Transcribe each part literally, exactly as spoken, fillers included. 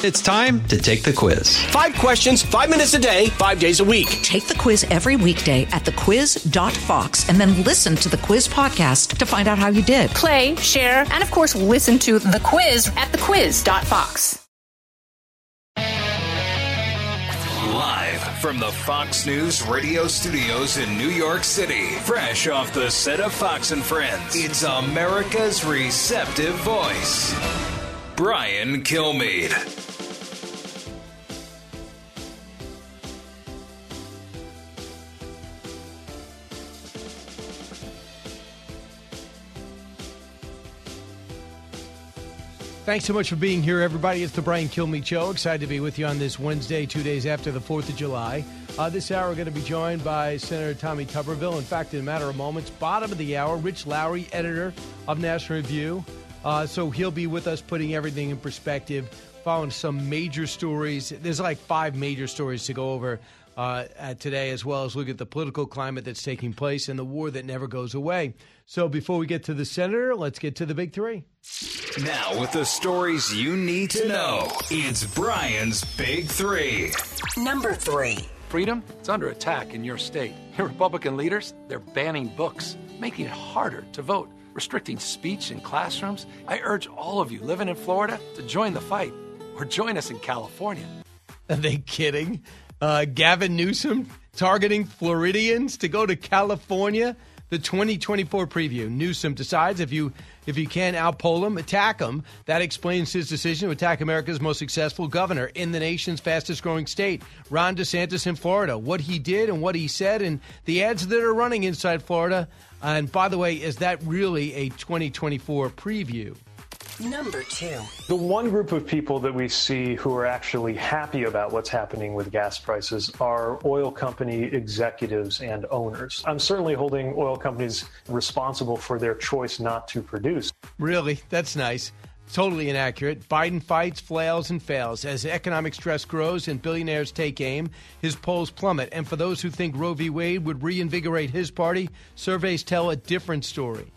It's time to take the quiz. Five questions, five minutes a day, five days a week. Take the quiz every weekday at the quiz dot fox and then listen to the quiz podcast to find out how you did. Play, share, and of course, listen to the quiz at the quiz dot fox. Live from the Fox News radio studios in New York City, fresh off the set of Fox and Friends, it's America's receptive voice, Brian Kilmeade. Thanks so much for being here, everybody. It's the Brian Kilmeade Show. Excited to be with you on this Wednesday, two days after the fourth of July. Uh, this hour, we're going to be joined by Senator Tommy Tuberville. In fact, in a matter of moments, bottom of the hour, Rich Lowry, editor of National Review. Uh, so he'll be with us putting everything in perspective, following some major stories. There's like five major stories to go over uh, at today, as well as look at the political climate that's taking place and the war that never goes away. So before we get to the senator, let's get to the big three. Now, with the stories you need to know, it's Brian's Big Three. Number three. Freedom, it's under attack in your state. Your Republican leaders, they're banning books, making it harder to vote, restricting speech in classrooms. I urge all of you living in Florida to join the fight or join us in California. Are they kidding? Uh, Gavin Newsom targeting Floridians to go to California? The twenty twenty-four preview. Newsom decides if you if you can't outpoll him, attack him. That explains his decision to attack America's most successful governor in the nation's fastest growing state, Ron DeSantis in Florida. What he did and what he said and the ads that are running inside Florida. And by the way, is that really a twenty twenty-four preview? Number two. The one group of people that we see who are actually happy about what's happening with gas prices are oil company executives and owners. I'm certainly holding oil companies responsible for their choice not to produce. Really? That's nice. Totally inaccurate. Biden fights, flails, and fails. As economic stress grows and billionaires take aim, his polls plummet. And for those who think Roe v. Wade would reinvigorate his party, surveys tell a different story.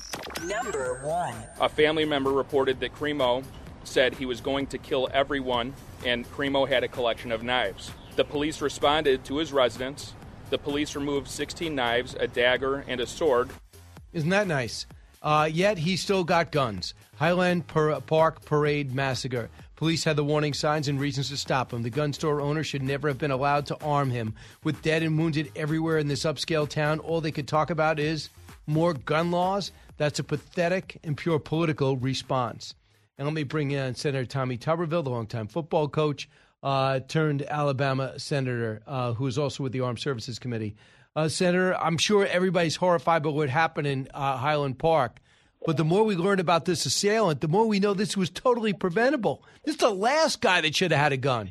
Number one. A family member reported that Cremo said he was going to kill everyone, and Cremo had a collection of knives. The police responded to his residence. The police removed sixteen knives, a dagger, and a sword. Isn't that nice? Uh, yet he still got guns. Highland Par- Park Parade Massacre. Police had the warning signs and reasons to stop him. The gun store owner should never have been allowed to arm him. With dead and wounded everywhere in this upscale town, all they could talk about is more gun laws. That's a pathetic and pure political response. And let me bring in Senator Tommy Tuberville, the longtime football coach, uh, turned Alabama senator, uh, who is also with the Armed Services Committee. Uh, Senator, I'm sure everybody's horrified by what happened in uh, Highland Park. But the more we learn about this assailant, the more we know this was totally preventable. This is the last guy that should have had a gun.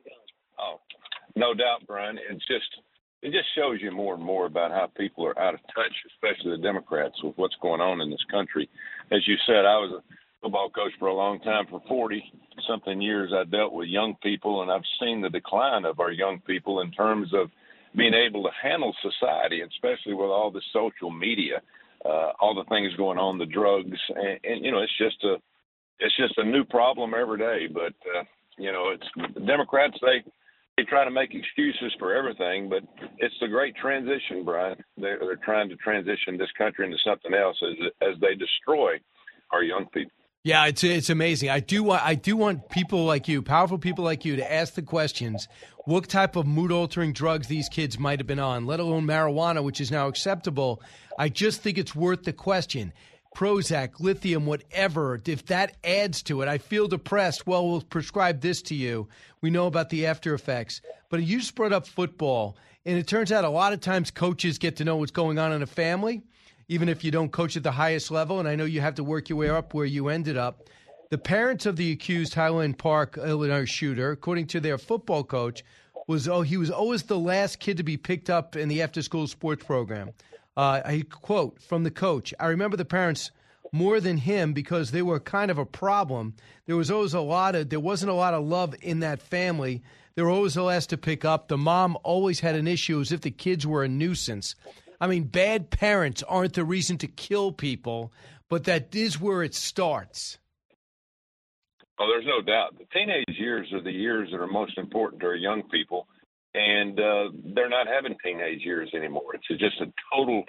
Oh, no doubt, Brian. It's just it just shows you more and more about how people are out of touch, especially the Democrats, with what's going on in this country. As you said, I was a football coach for a long time. For forty-something years, I dealt with young people, and I've seen the decline of our young people in terms of being able to handle society, especially with all the social media, uh, all the things going on, the drugs, and, and you know, it's just a it's just a new problem every day. But uh, you know, it's the Democrats. They they try to make excuses for everything, but it's the great transition, Brian. They're, they're trying to transition this country into something else as as they destroy our young people. Yeah, it's it's amazing. I do want I do want people like you, powerful people like you, to ask the questions: what type of mood-altering drugs these kids might have been on, let alone marijuana, which is now acceptable. I just think it's worth the question. Prozac, lithium, whatever, if that adds to it, I feel depressed. Well, we'll prescribe this to you. We know about the after effects. But you just brought up football, and it turns out a lot of times coaches get to know what's going on in a family, even if you don't coach at the highest level, and I know you have to work your way up where you ended up. The parents of the accused Highland Park, Illinois shooter, according to their football coach, was oh he was always the last kid to be picked up in the after-school sports program. Uh, I quote from the coach, "I remember the parents more than him because they were kind of a problem. There was always a lot of, there wasn't a lot of love in that family. They were always the last to pick up. The mom always had an issue as if the kids were a nuisance." I mean, bad parents aren't the reason to kill people, but that is where it starts. Oh, there's no doubt. The teenage years are the years that are most important to our young people, and uh, they're not having teenage years anymore. It's just a total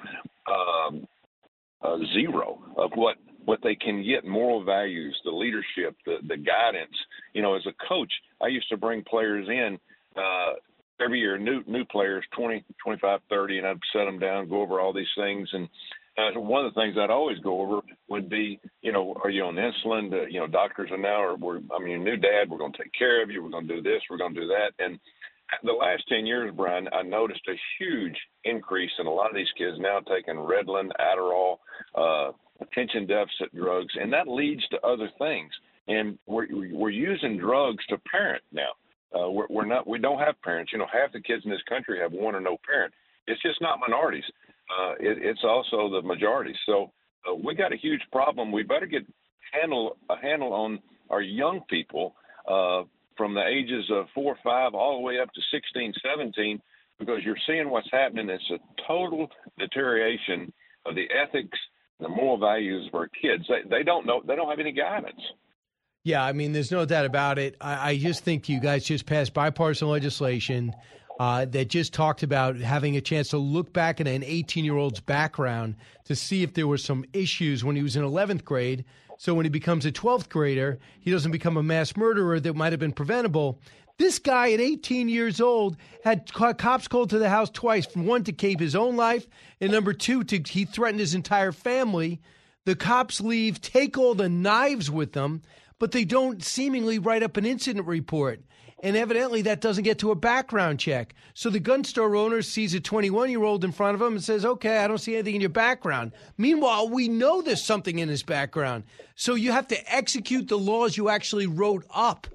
um, uh, zero of what, what they can get, moral values, the leadership, the, the guidance. You know, as a coach, I used to bring players in uh, every year, new new players, twenty, twenty-five, thirty, and I'd set them down, go over all these things, and Uh, one of the things I'd always go over would be, you know, are you on insulin? Uh, you know, doctors are now, or we're, I mean, your new dad, we're going to take care of you. We're going to do this. We're going to do that. And the last ten years, Brian, I noticed a huge increase in a lot of these kids now taking Ritalin, Adderall, uh, attention deficit drugs, and that leads to other things. And we're, we're using drugs to parent now. Uh, we're, we're not, we don't have parents. You know, half the kids in this country have one or no parent. It's just not minorities. Uh, it, it's also the majority. So uh, we got a huge problem. We better get handle a handle on our young people uh, from the ages of four or five all the way up to sixteen, seventeen, because you're seeing what's happening. It's a total deterioration of the ethics, the moral values of our kids. They, they don't know. They don't have any guidance. Yeah, I mean, there's no doubt about it. I, I just think you guys just passed bipartisan legislation Uh, that just talked about having a chance to look back at an eighteen-year-old's background to see if there were some issues when he was in eleventh grade. So when he becomes a twelfth grader, he doesn't become a mass murderer that might have been preventable. This guy at eighteen years old had cops called to the house twice. One, to keep his own life, and number two, to he threatened his entire family. The cops leave, take all the knives with them, but they don't seemingly write up an incident report. And evidently that doesn't get to a background check. So the gun store owner sees a twenty-one-year-old in front of him and says, okay, I don't see anything in your background. Meanwhile, we know there's something in his background. So you have to execute the laws you actually wrote up.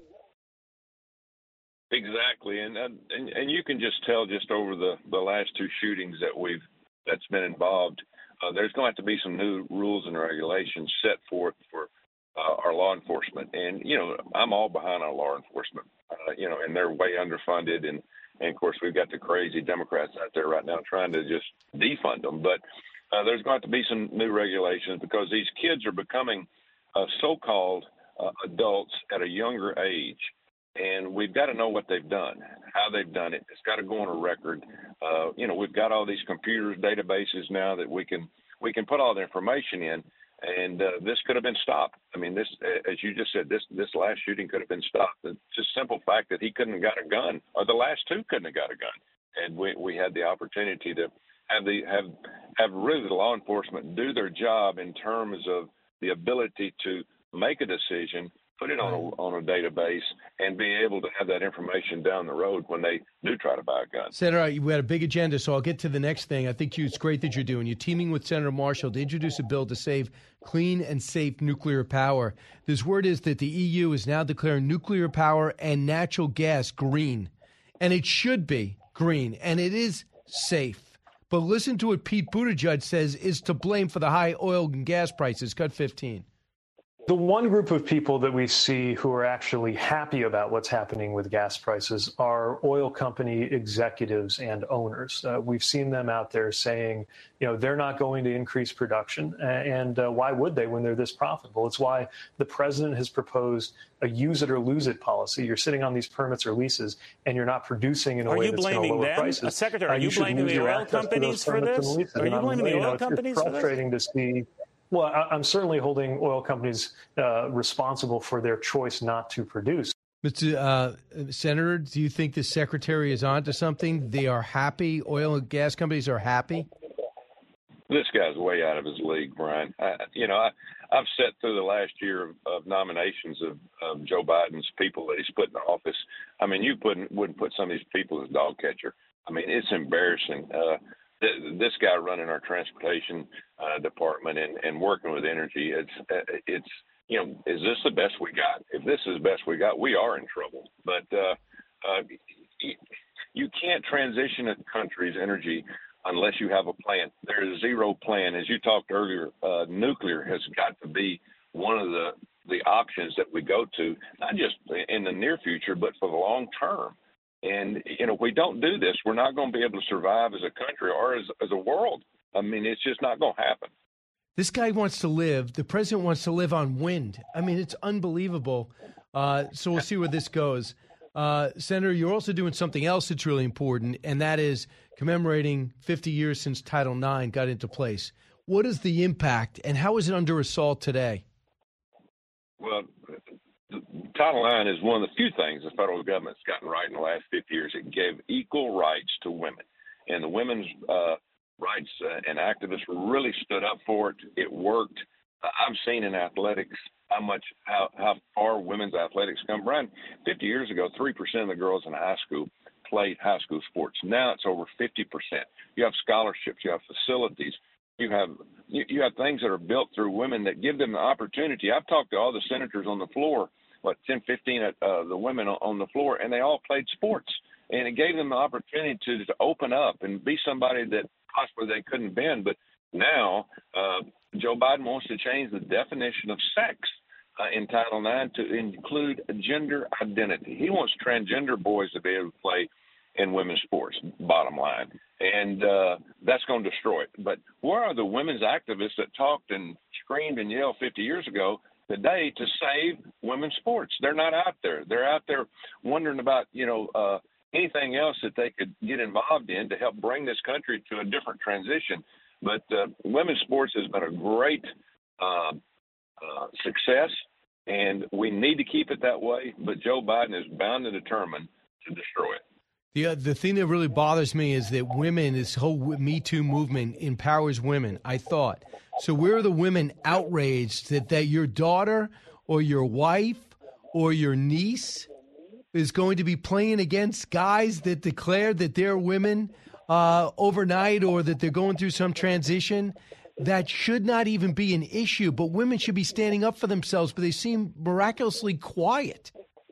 Exactly. And and, and you can just tell just over the, the last two shootings that we've that's been involved, uh, there's going to have to be some new rules and regulations set forth for uh, our law enforcement. And, you know, I'm all behind our law enforcement. Uh, you know, and they're way underfunded. And, and, of course, we've got the crazy Democrats out there right now trying to just defund them. But uh, there's going to be some new regulations because these kids are becoming uh, so-called uh, adults at a younger age. And we've got to know what they've done, how they've done it. It's got to go on a record. Uh, you know, we've got all these computers, databases now that we can we can put all the information in. And uh, this could have been stopped. I mean, this, as you just said, this this last shooting could have been stopped. It's just simple fact that he couldn't have got a gun, or the last two couldn't have got a gun, and we we had the opportunity to have the have have really the law enforcement do their job in terms of the ability to make a decision, put it on a, on a database, and be able to have that information down the road when they do try to buy a gun. Senator, we had a big agenda, so I'll get to the next thing. I think you, it's great that you're doing. You're teaming with Senator Marshall to introduce a bill to save clean and safe nuclear power. This word is that the E U is now declaring nuclear power and natural gas green. And it should be green, and it is safe. But listen to what Pete Buttigieg says is to blame for the high oil and gas prices. Cut fifteen. The one group of people that we see who are actually happy about what's happening with gas prices are oil company executives and owners. Uh, we've seen them out there saying, you know, they're not going to increase production. And uh, why would they when they're this profitable? It's why the president has proposed a use it or lose it policy. You're sitting on these permits or leases and you're not producing in a are way you that's going to lower them? prices. Uh, Secretary, are uh, you, you blaming the oil companies for this? Are you blaming the you oil know, companies it's for this? frustrating to see. Well, I'm certainly holding oil companies uh, responsible for their choice not to produce. Mister Uh, Senator, do you think the secretary is on to something? They are happy? Oil and gas companies are happy? This guy's way out of his league, Brian. I, you know, I, I've sat through the last year of, of nominations of, of Joe Biden's people that he's put in office. I mean, you wouldn't, wouldn't put some of these people as dog catcher. I mean, it's embarrassing. Uh, This guy running our transportation uh, department and, and working with energy, it's, it's, you know, is this the best we got? If this is the best we got, we are in trouble. But uh, uh, you can't transition a country's energy unless you have a plan. There is zero plan. As you talked earlier, uh, nuclear has got to be one of the, the options that we go to, not just in the near future, but for the long term. And, you know, if we don't do this, we're not going to be able to survive as a country or as, as a world. I mean, it's just not going to happen. This guy wants to live. The president wants to live on wind. I mean, it's unbelievable. Uh, so we'll see where this goes. Uh, Senator, you're also doing something else that's really important, and that is commemorating fifty years since Title nine got into place. What is the impact, and how is it under assault today? Well, Title nine is one of the few things the federal government's gotten right in the last fifty years. It gave equal rights to women, and the women's uh, rights uh, and activists really stood up for it. It worked. Uh, I've seen in athletics how much, how, how far women's athletics come. Brian, fifty years ago, three percent of the girls in high school played high school sports. Now it's over fifty percent. You have scholarships, you have facilities, you have you, you have things that are built through women that give them the opportunity. I've talked to all the senators on the floor, what, ten, fifteen of uh, the women on the floor, and they all played sports. And it gave them the opportunity to, to open up and be somebody that possibly they couldn't been. But now uh, Joe Biden wants to change the definition of sex uh, in Title nine to include gender identity. He wants transgender boys to be able to play in women's sports, bottom line. And uh, that's going to destroy it. But where are the women's activists that talked and screamed and yelled fifty years ago today to save women's sports? They're not out there. They're out there wondering about, you know, uh, anything else that they could get involved in to help bring this country to a different transition. But uh, women's sports has been a great uh, uh, success, and we need to keep it that way. But Joe Biden is bound and determined to destroy it. The uh, the thing that really bothers me is that women, this whole Me Too movement empowers women, I thought. So where are the women outraged that, that your daughter or your wife or your niece is going to be playing against guys that declare that they're women uh, overnight or that they're going through some transition? That should not even be an issue, but women should be standing up for themselves, but they seem miraculously quiet.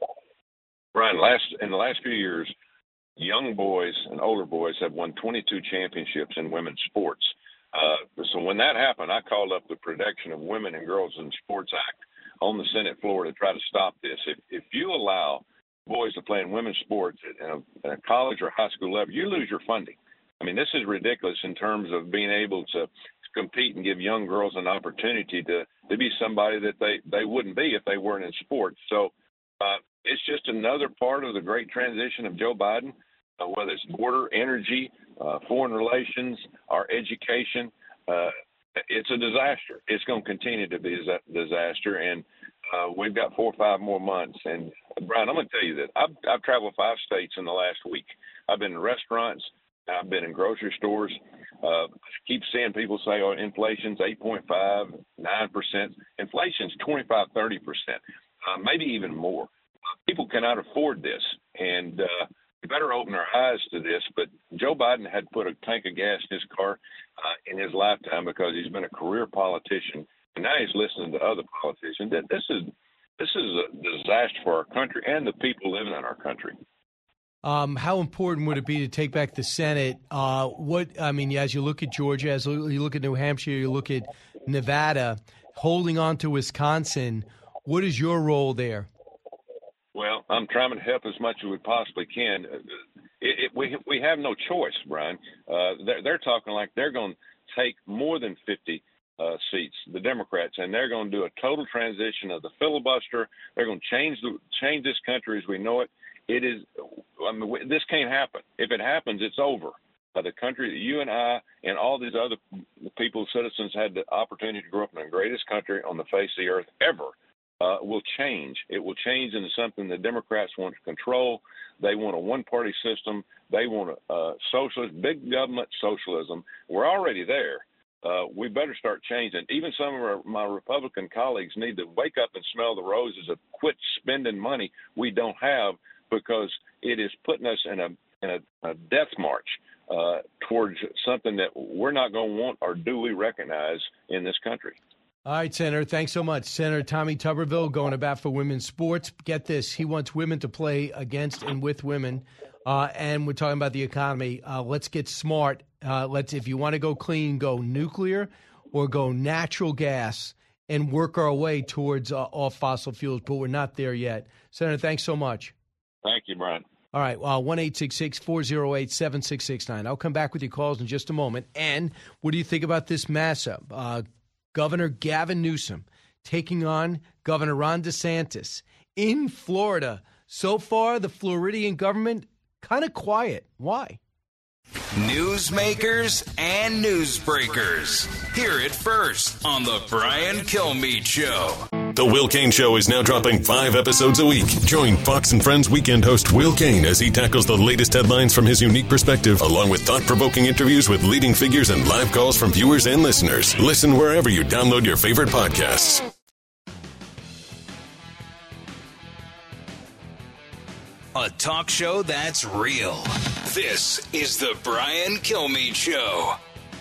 Brian, last in the last few years, young boys and older boys have won twenty-two championships in women's sports. Uh, so when that happened, I called up the Protection of Women and Girls in Sports Act on the Senate floor to try to stop this. If, if you allow boys to play in women's sports at a, at a college or high school level, you lose your funding. I mean, this is ridiculous in terms of being able to compete and give young girls an opportunity to, to be somebody that they, they wouldn't be if they weren't in sports. So uh, it's just another part of the great transition of Joe Biden, uh, whether it's border, energy, uh, foreign relations, our education. Uh, it's a disaster. It's going to continue to be a disaster. And uh, we've got four or five more months. And, Brian, I'm going to tell you that I've, I've traveled five states in the last week. I've been in restaurants. I've been in grocery stores. Uh, I keep seeing people say, oh, inflation's eight point five, nine percent. Inflation's twenty-five, thirty percent, uh, maybe even more. People cannot afford this, and uh, we better open our eyes to this. But Joe Biden had put a tank of gas in his car uh, in his lifetime because he's been a career politician, and now he's listening to other politicians. This is this is a disaster for our country and the people living in our country. Um, how important would it be to take back the Senate? Uh, what I mean, as you look at Georgia, as you look at New Hampshire, you look at Nevada, holding on to Wisconsin, what is your role there? Well, I'm trying to help as much as we possibly can. It, it, we we have no choice, Brian. Uh, they're, they're talking like they're going to take more than fifty uh, seats, the Democrats, and they're going to do a total transition of the filibuster. They're going to change the change this country as we know it. It is. I mean, this can't happen. If it happens, it's over. Uh, the country that you and I and all these other people, citizens, had the opportunity to grow up in the greatest country on the face of the earth ever. Uh, will change. It will change into something the Democrats want to control. They want a one-party system. They want a uh, socialist, big government socialism. We're already there. Uh, we better start changing. Even some of our, my Republican colleagues need to wake up and smell the roses of quit spending money we don't have, because it is putting us in a in a, a death march uh, towards something that we're not going to want or do we recognize in this country. All right, Senator, thanks so much. Senator Tommy Tuberville going to bat for women's sports. Get this, he wants women to play against and with women, uh, and we're talking about the economy. Uh, let's get smart. Uh, let's, if you want to go clean, go nuclear or go natural gas and work our way towards uh, off fossil fuels, but we're not there yet. Senator, thanks so much. Thank you, Brian. All right, well, one eight six six, four oh eight, seven six six nine. I'll come back with your calls in just a moment. And what do you think about this mashup? Uh, Governor Gavin Newsom taking on Governor Ron DeSantis in Florida. So far, the Floridian government kind of quiet. Why? Newsmakers and newsbreakers. Hear it first on the Brian Kilmeade Show. The Will Cain Show is now dropping five episodes a week. Join Fox and Friends weekend host Will Cain as he tackles the latest headlines from his unique perspective, along with thought-provoking interviews with leading figures and live calls from viewers and listeners. Listen wherever you download your favorite podcasts. A talk show that's real. This is the Brian Kilmeade Show.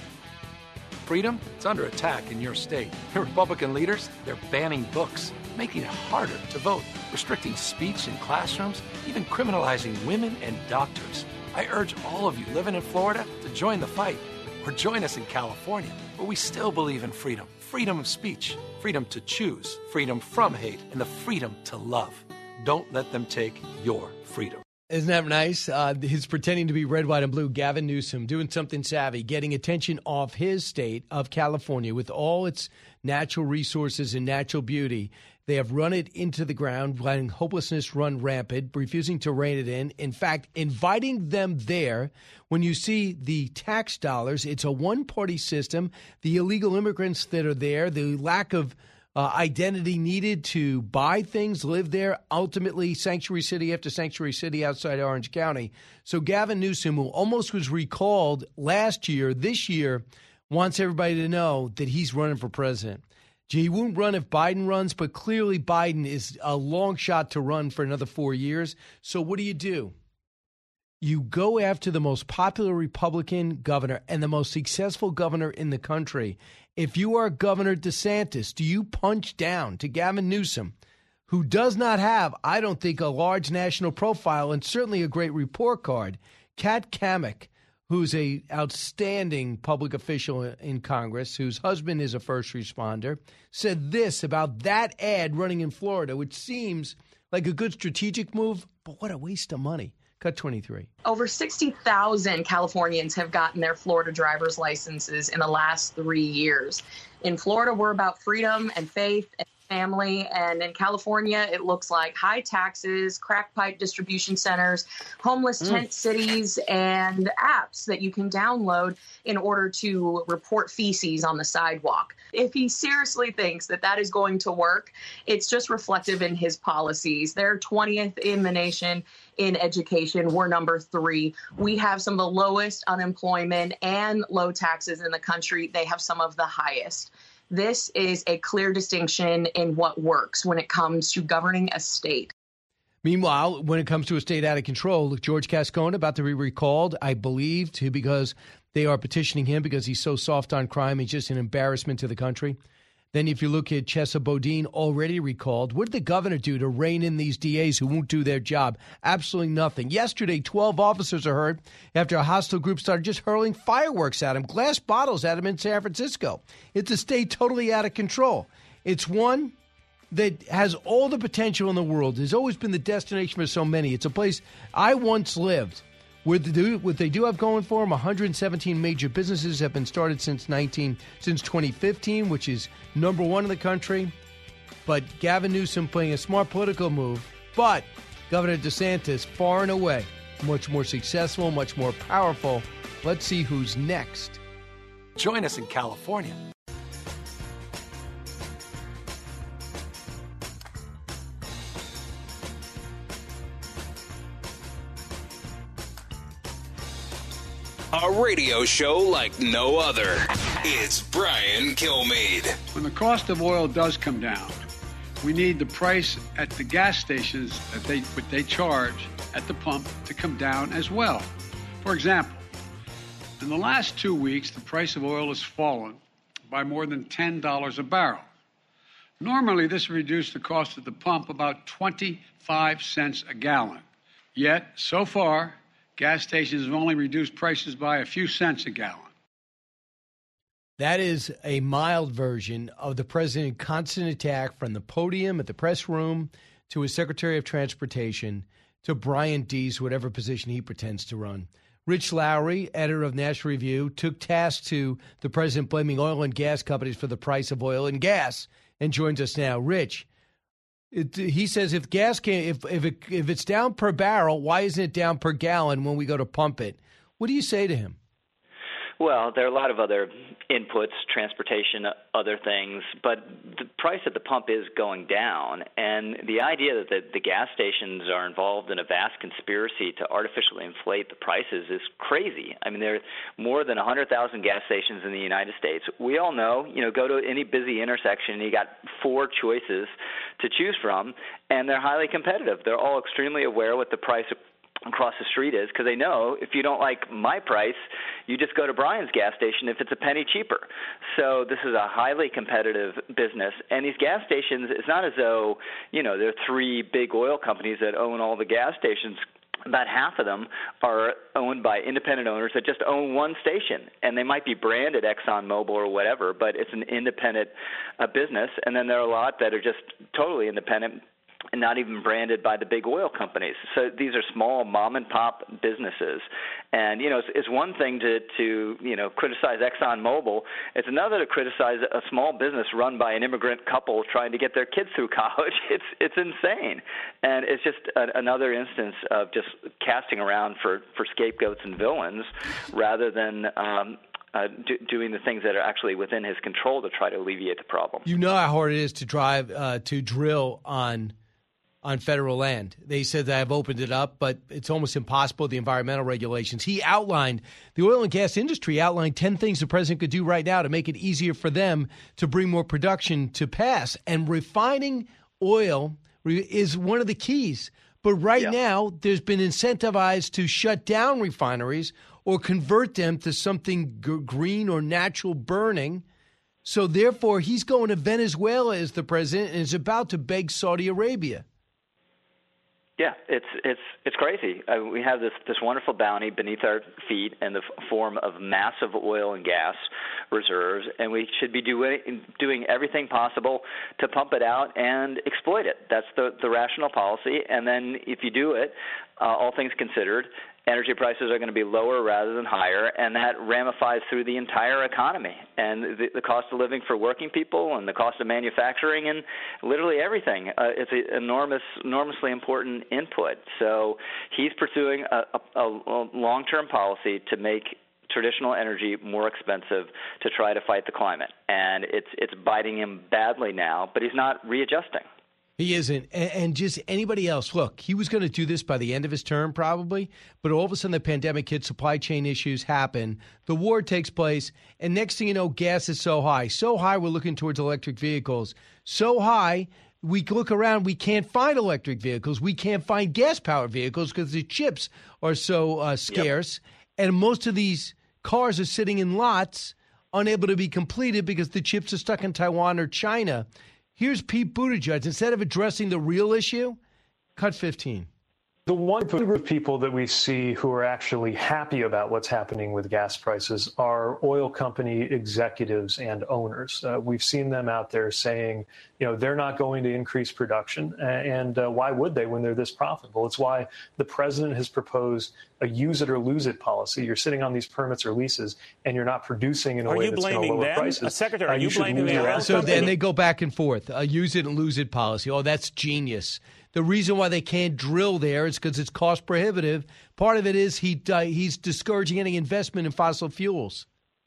Freedom, it's under attack in your state. Republican leaders, they're banning books, making it harder to vote, restricting speech in classrooms, even criminalizing women and doctors. I urge all of you living in Florida to join the fight, or join us in California, where we still believe in freedom. Freedom of speech, freedom to choose, freedom from hate, and the freedom to love. Don't let them take your freedom. Isn't that nice? Uh, he's pretending to be red, white, and blue. Gavin Newsom doing something savvy, getting attention off his state of California with all its natural resources and natural beauty. They have run it into the ground, letting hopelessness run rampant, refusing to rein it in. In fact, inviting them there. When you see the tax dollars, it's a one-party system. The illegal immigrants that are there, the lack of Uh, identity needed to buy things, live there, ultimately sanctuary city after sanctuary city outside Orange County. So Gavin Newsom, who almost was recalled last year, this year, wants everybody to know that he's running for president. He won't run if Biden runs, but clearly Biden is a long shot to run for another four years. So what do you do? You go after the most popular Republican governor and the most successful governor in the country. If you are Governor DeSantis, do you punch down to Gavin Newsom, who does not have, I don't think, a large national profile and certainly a great report card? Kat Cammack, who's a outstanding public official in Congress, whose husband is a first responder, said this about that ad running in Florida, which seems like a good strategic move, but what a waste of money. Cut twenty-three. Over sixty thousand Californians have gotten their Florida driver's licenses in the last three years. In Florida, we're about freedom and faith and family. And in California, it looks like high taxes, crack pipe distribution centers, homeless mm. tent cities, and apps that you can download in order to report feces on the sidewalk. If he seriously thinks that that is going to work, it's just reflective in his policies. They're twentieth in the nation in education. We're number three. We have some of the lowest unemployment and low taxes in the country. They have some of the highest. This is a clear distinction in what works when it comes to governing a state. Meanwhile, when it comes to a state out of control, look, George Gascon about to be recalled, I believe, to because they are petitioning him because he's so soft on crime. He's just an embarrassment to the country. Then if you look at Chesa Boudin, already recalled, what did the governor do to rein in these D As who won't do their job? Absolutely nothing. Yesterday, twelve officers are hurt after a hostile group started just hurling fireworks at him, glass bottles at him in San Francisco. It's a state totally out of control. It's one that has all the potential in the world. It's always been the destination for so many. It's a place I once lived. What they do, what they do have going for them, one hundred seventeen major businesses have been started since nineteen since twenty fifteen, which is number one in the country. But Gavin Newsom playing a smart political move. But Governor DeSantis, far and away, much more successful, much more powerful. Let's see who's next. Join us in California. A radio show like no other. It's Brian Kilmeade. When the cost of oil does come down, we need the price at the gas stations that they what they charge at the pump to come down as well. For example, in the last two weeks, the price of oil has fallen by more than ten dollars a barrel. Normally, this would reduce the cost at the pump about twenty-five cents a gallon. Yet, so far, gas stations have only reduced prices by a few cents a gallon. That is a mild version of the president's constant attack from the podium at the press room to his Secretary of Transportation to Brian Deese, whatever position he pretends to run. Rich Lowry, editor of National Review, took task to the president blaming oil and gas companies for the price of oil and gas and joins us now. Rich, It, he says if gas can if if it, if it's down per barrel, why isn't it down per gallon when we go to pump it? What do you say to him? Well, there are a lot of other inputs, transportation, other things, but the price at the pump is going down. And the idea that the, the gas stations are involved in a vast conspiracy to artificially inflate the prices is crazy. I mean, there are more than one hundred thousand gas stations in the United States. We all know, you know, go to any busy intersection, and you got four choices to choose from, and they're highly competitive. They're all extremely aware what the price of across the street is, because they know if you don't like my price, you just go to Brian's gas station if it's a penny cheaper. So this is a highly competitive business. And these gas stations, it's not as though, you know, there are three big oil companies that own all the gas stations. About half of them are owned by independent owners that just own one station, and they might be branded ExxonMobil or whatever, but it's an independent uh, business. And then there are a lot that are just totally independent and not even branded by the big oil companies. So these are small mom-and-pop businesses. And, you know, it's, it's one thing to, to, you know, criticize ExxonMobil. It's another to criticize a small business run by an immigrant couple trying to get their kids through college. It's it's insane. And it's just a, another instance of just casting around for, for scapegoats and villains rather than um, uh, do, doing the things that are actually within his control to try to alleviate the problem. You know how hard it is to drive, uh, to drill on on federal land. They said that I've opened it up, but it's almost impossible, the environmental regulations. He outlined, the oil and gas industry outlined ten things the president could do right now to make it easier for them to bring more production to pass. And refining oil is one of the keys. But right yeah. now, there's been incentivized to shut down refineries or convert them to something g- green or natural burning. So therefore, he's going to Venezuela as the president and is about to beg Saudi Arabia. Yeah, it's it's it's crazy. Uh, we have this, this wonderful bounty beneath our feet in the f- form of massive oil and gas reserves, and we should be doing doing everything possible to pump it out and exploit it. That's the, the rational policy. And then if you do it, uh, all things considered, energy prices are going to be lower rather than higher, and that ramifies through the entire economy. And the, the cost of living for working people and the cost of manufacturing and literally everything. Uh, it's an enormous, enormously important input. So he's pursuing a, a, a long-term policy to make traditional energy more expensive to try to fight the climate. And it's it's biting him badly now, but he's not readjusting. He isn't. And just anybody else, look, he was going to do this by the end of his term probably, but all of a sudden the pandemic hits, supply chain issues happen, the war takes place, and next thing you know, gas is so high. So high we're looking towards electric vehicles. So high we look around, we can't find electric vehicles. We can't find gas-powered vehicles because the chips are so uh, scarce. Yep. And most of these cars are sitting in lots, unable to be completed because the chips are stuck in Taiwan or China. Here's Pete Buttigieg. Instead of addressing the real issue, cut fifteen. The one group of people that we see who are actually happy about what's happening with gas prices are oil company executives and owners. Uh, we've seen them out there saying, you know, they're not going to increase production. And uh, why would they when they're this profitable? It's why the president has proposed a use it or lose it policy. You're sitting on these permits or leases and you're not producing in a are way you that's going to lower them? prices. Uh, Secretary, are uh, you, you blaming them? So then they go back and forth. A use it and lose it policy. Oh, that's genius. The reason why they can't drill there is because it's cost prohibitive. Part of it is he uh, he's discouraging any investment in fossil fuels.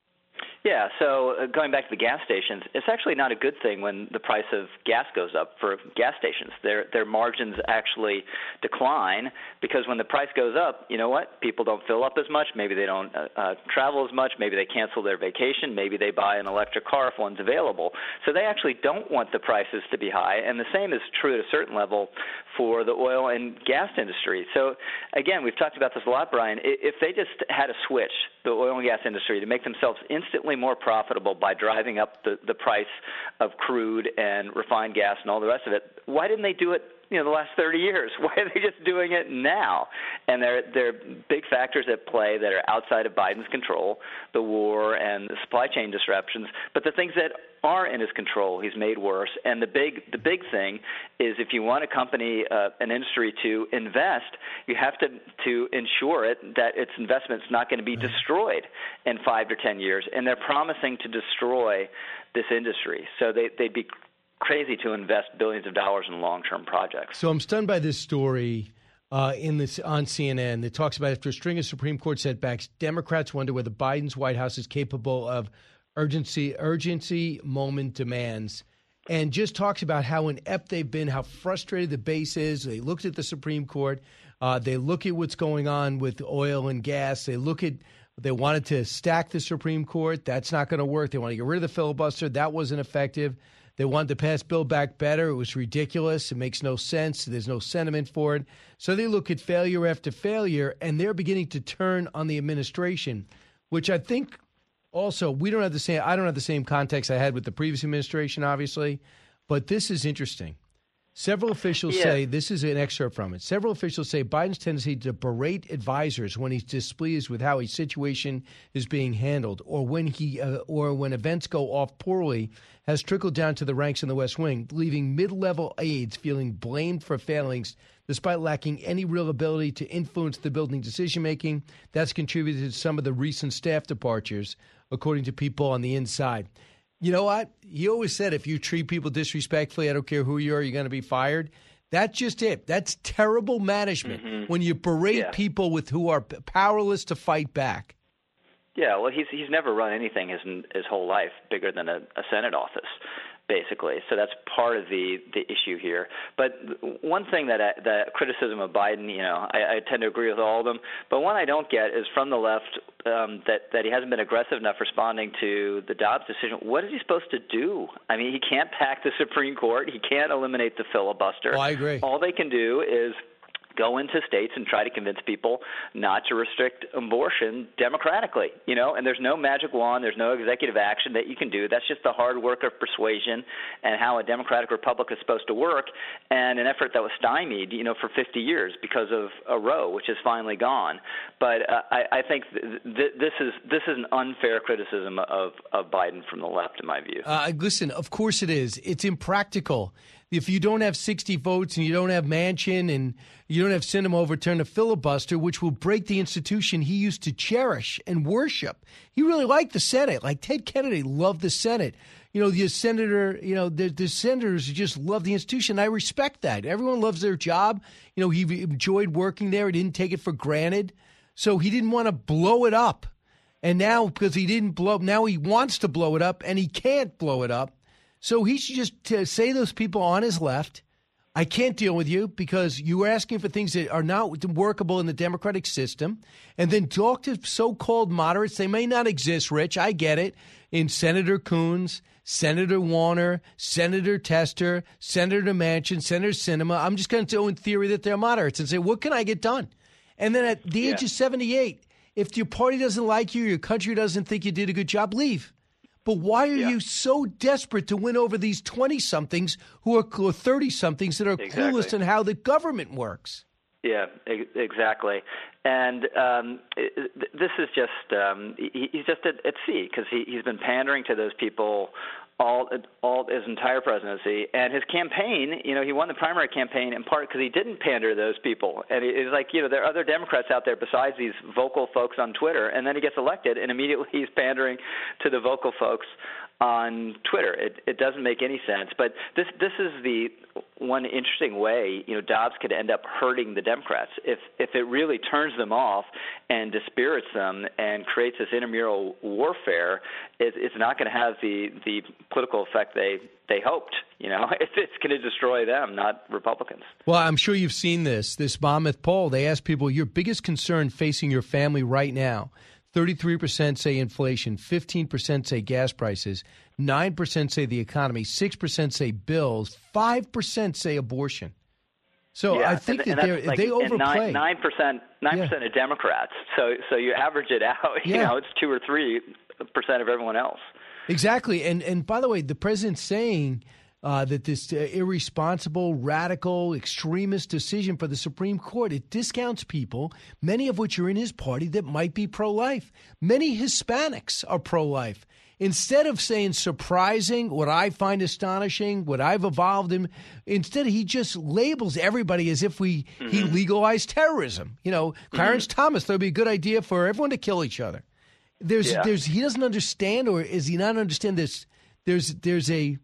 Yeah, so uh, going back to the gas stations, it's actually not a good thing when the price of gas goes up for gas stations. Their their margins actually decline because when the price goes up, you know what? People don't fill up as much. Maybe they don't uh, uh, travel as much. Maybe they cancel their vacation. Maybe they buy an electric car if one's available. So they actually don't want the prices to be high. And the same is true at a certain level for the oil and gas industry. So, again, we've talked about this a lot, Brian. If they just had a switch, the oil and gas industry, to make themselves instantly more profitable by driving up the, the price of crude and refined gas and all the rest of it, why didn't they do it, you know, the last thirty years? Why are they just doing it now? And there, there are big factors at play that are outside of Biden's control, the war and the supply chain disruptions. But the things that are in his control, he's made worse. And the big, the big thing is if you want a company, uh, an industry to invest, you have to to ensure it that its investment's not going to be destroyed in five to ten years. And they're promising to destroy this industry. So they, they'd be crazy to invest billions of dollars in long-term projects. So I'm stunned by this story uh, in this on C N N that talks about after a string of Supreme Court setbacks, Democrats wonder whether Biden's White House is capable of urgency, urgency moment demands, and just talks about how inept they've been, how frustrated the base is. They looked at the Supreme Court. Uh, they look at what's going on with oil and gas. They look at They wanted to stack the Supreme Court. That's not going to work. They want to get rid of the filibuster. That wasn't effective. They wanted to pass Build Back Better. It was ridiculous. It makes no sense. There's no sentiment for it. So they look at failure after failure, and they're beginning to turn on the administration, which I think also we don't have the same. I don't have the same context I had with the previous administration, obviously, but this is interesting. Several officials yeah. say, this is an excerpt from it, several officials say Biden's tendency to berate advisors when he's displeased with how a situation is being handled or when he uh, or when events go off poorly has trickled down to the ranks in the West Wing, leaving mid-level aides feeling blamed for failings despite lacking any real ability to influence the building decision-making. That's contributed to some of the recent staff departures, according to people on the inside. You know what? He always said if you treat people disrespectfully, I don't care who you are, you're going to be fired. That's just it. That's terrible management mm-hmm. when you berate yeah. people with who are powerless to fight back. Yeah, well, he's he's never run anything his his whole life bigger than a, a Senate office, basically. So that's part of the, the issue here. But one thing that I, the criticism of Biden, you know, I, I tend to agree with all of them. But one I don't get is from the left um, that that he hasn't been aggressive enough responding to the Dobbs decision. What is he supposed to do? I mean, he can't pack the Supreme Court. He can't eliminate the filibuster. Oh, I agree. All they can do is go into states and try to convince people not to restrict abortion democratically, you know, and there's no magic wand, there's no executive action that you can do. That's just the hard work of persuasion and how a democratic republic is supposed to work, and an effort that was stymied, you know, for fifty years because of a Roe, which is finally gone. But uh, I, I think th- th- this is this is an unfair criticism of, of Biden from the left, in my view. Uh, listen, of course it is. It's impractical. If you don't have sixty votes and you don't have Manchin and you don't have Sinema overturn a filibuster, which will break the institution he used to cherish and worship. He really liked the Senate. Like Ted Kennedy loved the Senate. You know, the senator, you know, the, the senators just love the institution. I respect that. Everyone loves their job. You know, he enjoyed working there. He didn't take it for granted. So he didn't want to blow it up. And now, because he didn't blow, now he wants to blow it up and he can't blow it up. So he should just uh, say those people on his left, I can't deal with you because you are asking for things that are not workable in the democratic system, and then talk to so-called moderates. They may not exist, Rich. I get it. In Senator Coons, Senator Warner, Senator Tester, Senator Manchin, Senator Sinema. I'm just going to go in theory that they're moderates and say, what can I get done? And then at the yeah. age of seventy-eight, if your party doesn't like you, your country doesn't think you did a good job, leave. But why are yeah. you so desperate to win over these twenty-somethings who are thirty-somethings that are exactly. clueless in how the government works? Yeah, exactly. And um, this is just um, – he's just at, at sea because he, he's been pandering to those people all all his entire presidency. And his campaign, you know, he won the primary campaign in part because he didn't pander to those people. And it's like, you know, there are other Democrats out there besides these vocal folks on Twitter. And then he gets elected, and immediately he's pandering to the vocal folks on Twitter. It, it doesn't make any sense. But this this is the one interesting way, you know, Dobbs could end up hurting the Democrats. If if it really turns them off and dispirits them and creates this intramural warfare, it, it's not going to have the, the political effect they, they hoped. You know, it's, it's going to destroy them, not Republicans. Well, I'm sure you've seen this, this Monmouth poll. They asked people, your biggest concern facing your family right now. thirty-three percent say inflation, fifteen percent say gas prices, nine percent say the economy, six percent say bills, five percent say abortion. So yeah, I think and, that and they like, they overplay. Nine percent, nine percent yeah. of Democrats. So so you average it out. You yeah. know, it's two or three percent of everyone else. Exactly. And and by the way, the president's saying uh, that this uh, irresponsible, radical, extremist decision for the Supreme Court, it discounts people, many of which are in his party, that might be pro-life. Many Hispanics are pro-life. Instead of saying surprising, what I find astonishing, what I've evolved in, instead he just labels everybody as if we mm-hmm. he legalized terrorism. You know, Clarence mm-hmm. Thomas, that would be a good idea for everyone to kill each other. There's, yeah. there's, he doesn't understand, or is he not understand this? There's, there's a,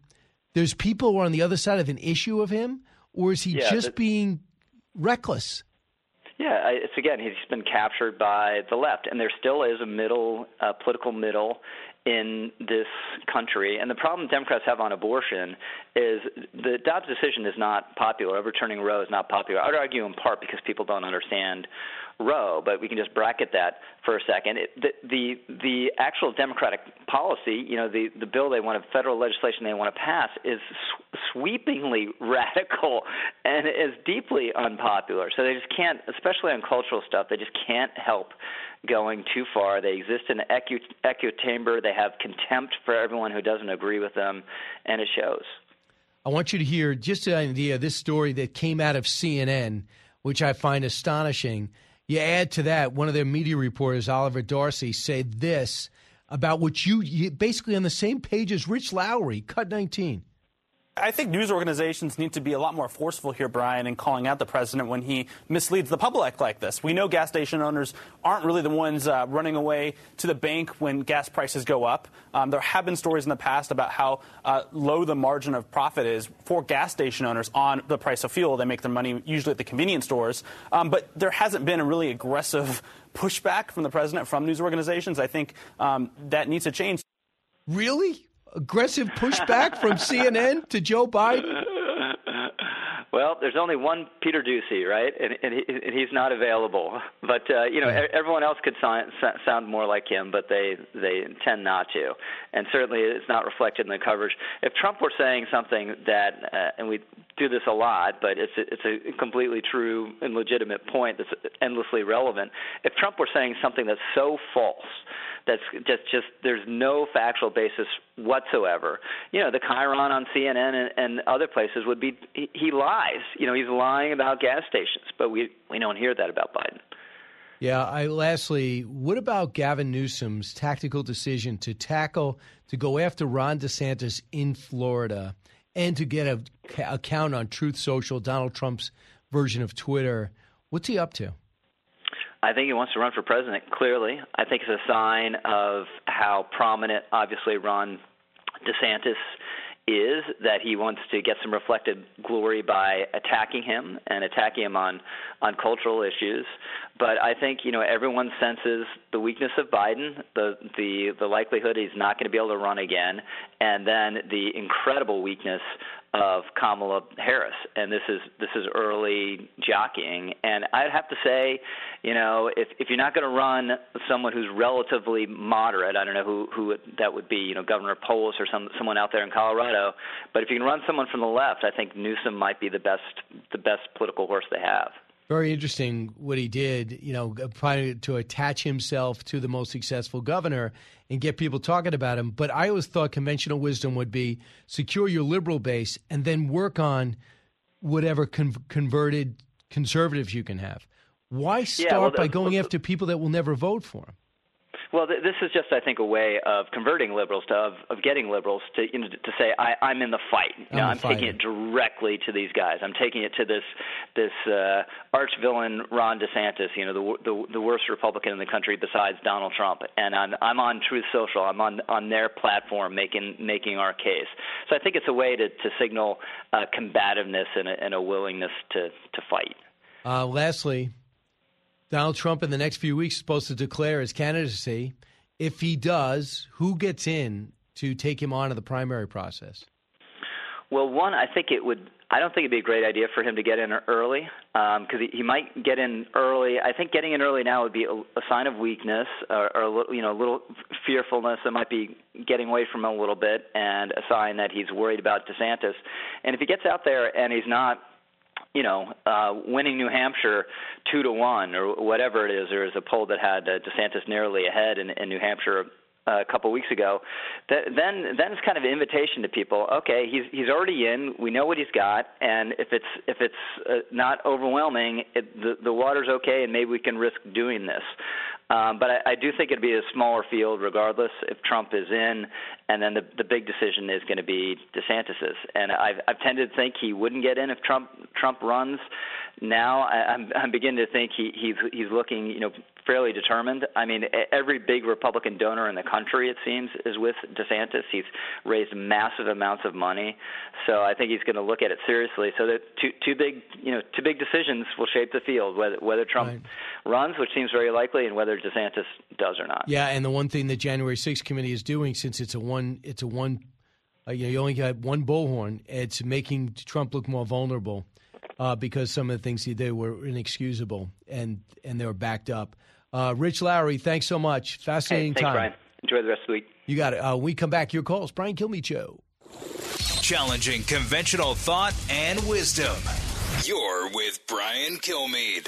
there's people who are on the other side of an issue of him, or is he Yeah, just that- being reckless? Yeah, I- it's again, he's been captured by the left, and there still is a middle, uh, political middle in this country. And the problem Democrats have on abortion is the Dobbs decision is not popular. Overturning Roe is not popular. I would argue in part because people don't understand Roe, but we can just bracket that for a second. It, the, the the actual Democratic policy, you know, the, the bill they want to, federal legislation they want to pass is sw- sweepingly radical and is deeply unpopular. So they just can't, especially on cultural stuff, they just can't help going too far. They exist in an echo, echo chamber. They have contempt for everyone who doesn't agree with them, and it shows. I want you to hear just an idea of this story that came out of C N N, which I find astonishing. You add to that, one of their media reporters, Oliver Darcy, said this about what you, you basically on the same page as Rich Lowry, Cut nineteen. I think news organizations need to be a lot more forceful here, Brian, in calling out the president when he misleads the public like this. We know gas station owners aren't really the ones uh, running away to the bank when gas prices go up. Um, there have been stories in the past about how uh, low the margin of profit is for gas station owners on the price of fuel. They make their money usually at the convenience stores. Um, but there hasn't been a really aggressive pushback from the president, from news organizations. I think um, that needs to change. Really? Aggressive pushback from C N N to Joe Biden? Well, there's only one Peter Doocy, right? And, and, he, and he's not available. But, uh, you know, yeah. everyone else could sound, sound more like him, but they, they tend not to. And certainly it's not reflected in the coverage. If Trump were saying something that, uh, and we do this a lot, but it's a, it's a completely true and legitimate point that's endlessly relevant. If Trump were saying something that's so false, that's just, just there's no factual basis whatsoever. You know, the Chiron on C N N and, and other places would be, he, he lies. You know, he's lying about gas stations, but we, we don't hear that about Biden. Yeah, I lastly, what about Gavin Newsom's tactical decision to tackle, to go after Ron DeSantis in Florida and to get a account on Truth Social, Donald Trump's version of Twitter? What's he up to? I think he wants to run for president, clearly. I think it's a sign of how prominent, obviously, Ron DeSantis is, that he wants to get some reflected glory by attacking him and attacking him on, on cultural issues. But I think, you know, everyone senses the weakness of Biden, the, the, the likelihood he's not going to be able to run again, and then the incredible weakness of Kamala Harris, and this is this is early jockeying. And I'd have to say, you know, if if you're not going to run someone who's relatively moderate, I don't know who who that would be, you know, Governor Polis or some someone out there in Colorado, but if you can run someone from the left, I think Newsom might be the best the best political horse they have. Very interesting what he did, you know, trying to attach himself to the most successful governor and get people talking about him. But I always thought conventional wisdom would be secure your liberal base and then work on whatever con- converted conservatives you can have. Why start yeah, well, by going after people that will never vote for him? Well, th- this is just, I think, a way of converting liberals, to, of, of getting liberals to you know, to say, I, I'm in the fight. You know, I'm, I'm taking it directly to these guys. I'm taking it to this this uh, arch villain, Ron DeSantis, you know, the, the the worst Republican in the country besides Donald Trump. And I'm, I'm on Truth Social. I'm on on their platform making making our case. So I think it's a way to, to signal uh, combativeness and a, and a willingness to, to fight. Uh, lastly, Donald Trump in the next few weeks is supposed to declare his candidacy. If he does, who gets in to take him on to the primary process? Well, one, I think it would – I don't think it would be a great idea for him to get in early because um, he, he might get in early. I think getting in early now would be a, a sign of weakness or, or a little, you know, a little fearfulness that might be getting away from him a little bit and a sign that he's worried about DeSantis. And if he gets out there and he's not – you know, uh, winning New Hampshire two to one or whatever it is. There was a poll that had uh, DeSantis narrowly ahead in, in New Hampshire uh, a couple weeks ago. That, then, then it's kind of an invitation to people. Okay, he's he's already in. We know what he's got, and if it's if it's uh, not overwhelming, it, the the water's okay, and maybe we can risk doing this. Um, but I, I do think it'd be a smaller field regardless if Trump is in, and then the the big decision is going to be DeSantis's. And I've I've tended to think he wouldn't get in if Trump Trump runs. Now I, I'm I'm beginning to think he he's he's looking you know fairly determined. I mean, every big Republican donor in the country, it seems, is with DeSantis. He's raised massive amounts of money, so I think he's going to look at it seriously. So that two two big you know two big decisions will shape the field: whether whether Trump right. runs, which seems very likely, and whether DeSantis does or not. Yeah, and the one thing the January sixth committee is doing, since it's a one, it's a one, uh, you, know, you only got one bullhorn, it's making Trump look more vulnerable uh, because some of the things he did were inexcusable and and they were backed up. Uh, Rich Lowry, thanks so much. Fascinating hey, thanks, time. Brian. Enjoy the rest of the week. You got it. Uh, we come back. Your calls. Brian Kilmeade Show. Challenging conventional thought and wisdom. You're with Brian Kilmeade.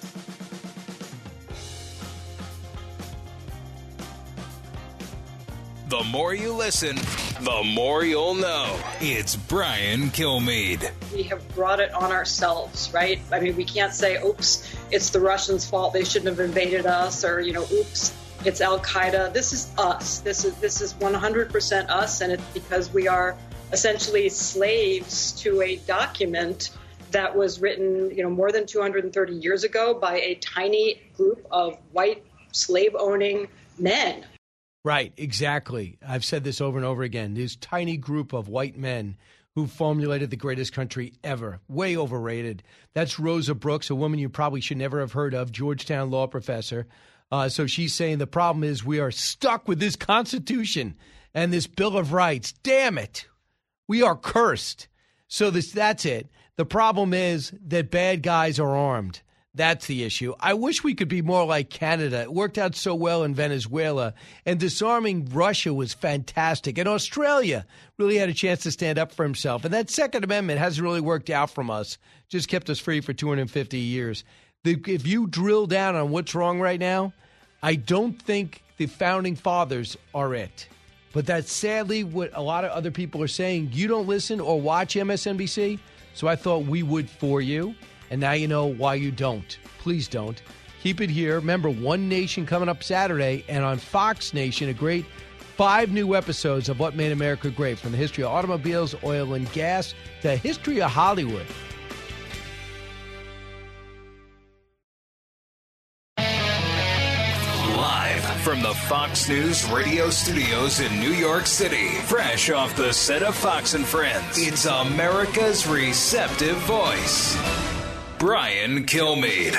The more you listen, the more you'll know. It's Brian Kilmeade. We have brought it on ourselves, right? I mean, we can't say, oops, it's the Russians' fault. They shouldn't have invaded us, or, you know, oops, it's Al-Qaeda. This is us. This is this is one hundred percent us, and it's because we are essentially slaves to a document that was written, you know, more than two hundred thirty years ago by a tiny group of white slave-owning men. Right, exactly. I've said this over and over again. This tiny group of white men who formulated the greatest country ever. Way overrated. That's Rosa Brooks, a woman you probably should never have heard of, Georgetown law professor. Uh, so she's saying the problem is we are stuck with this Constitution and this Bill of Rights. Damn it. We are cursed. So this that's it. The problem is that bad guys are armed. That's the issue. I wish we could be more like Canada. It worked out so well in Venezuela, and disarming Russia was fantastic. And Australia really had a chance to stand up for himself. And that Second Amendment hasn't really worked out from us, just kept us free for two hundred fifty years. The, if you drill down on what's wrong right now, I don't think the Founding Fathers are it. But that's sadly what a lot of other people are saying. You don't listen or watch M S N B C, so I thought we would for you. And now you know why you don't. Please don't. Keep it here. Remember, One Nation coming up Saturday, and on Fox Nation, a great five new episodes of What Made America Great, from the history of automobiles, oil, and gas to the history of Hollywood. Live from the Fox News radio studios in New York City, fresh off the set of Fox and Friends, it's America's receptive voice, Brian Kilmeade.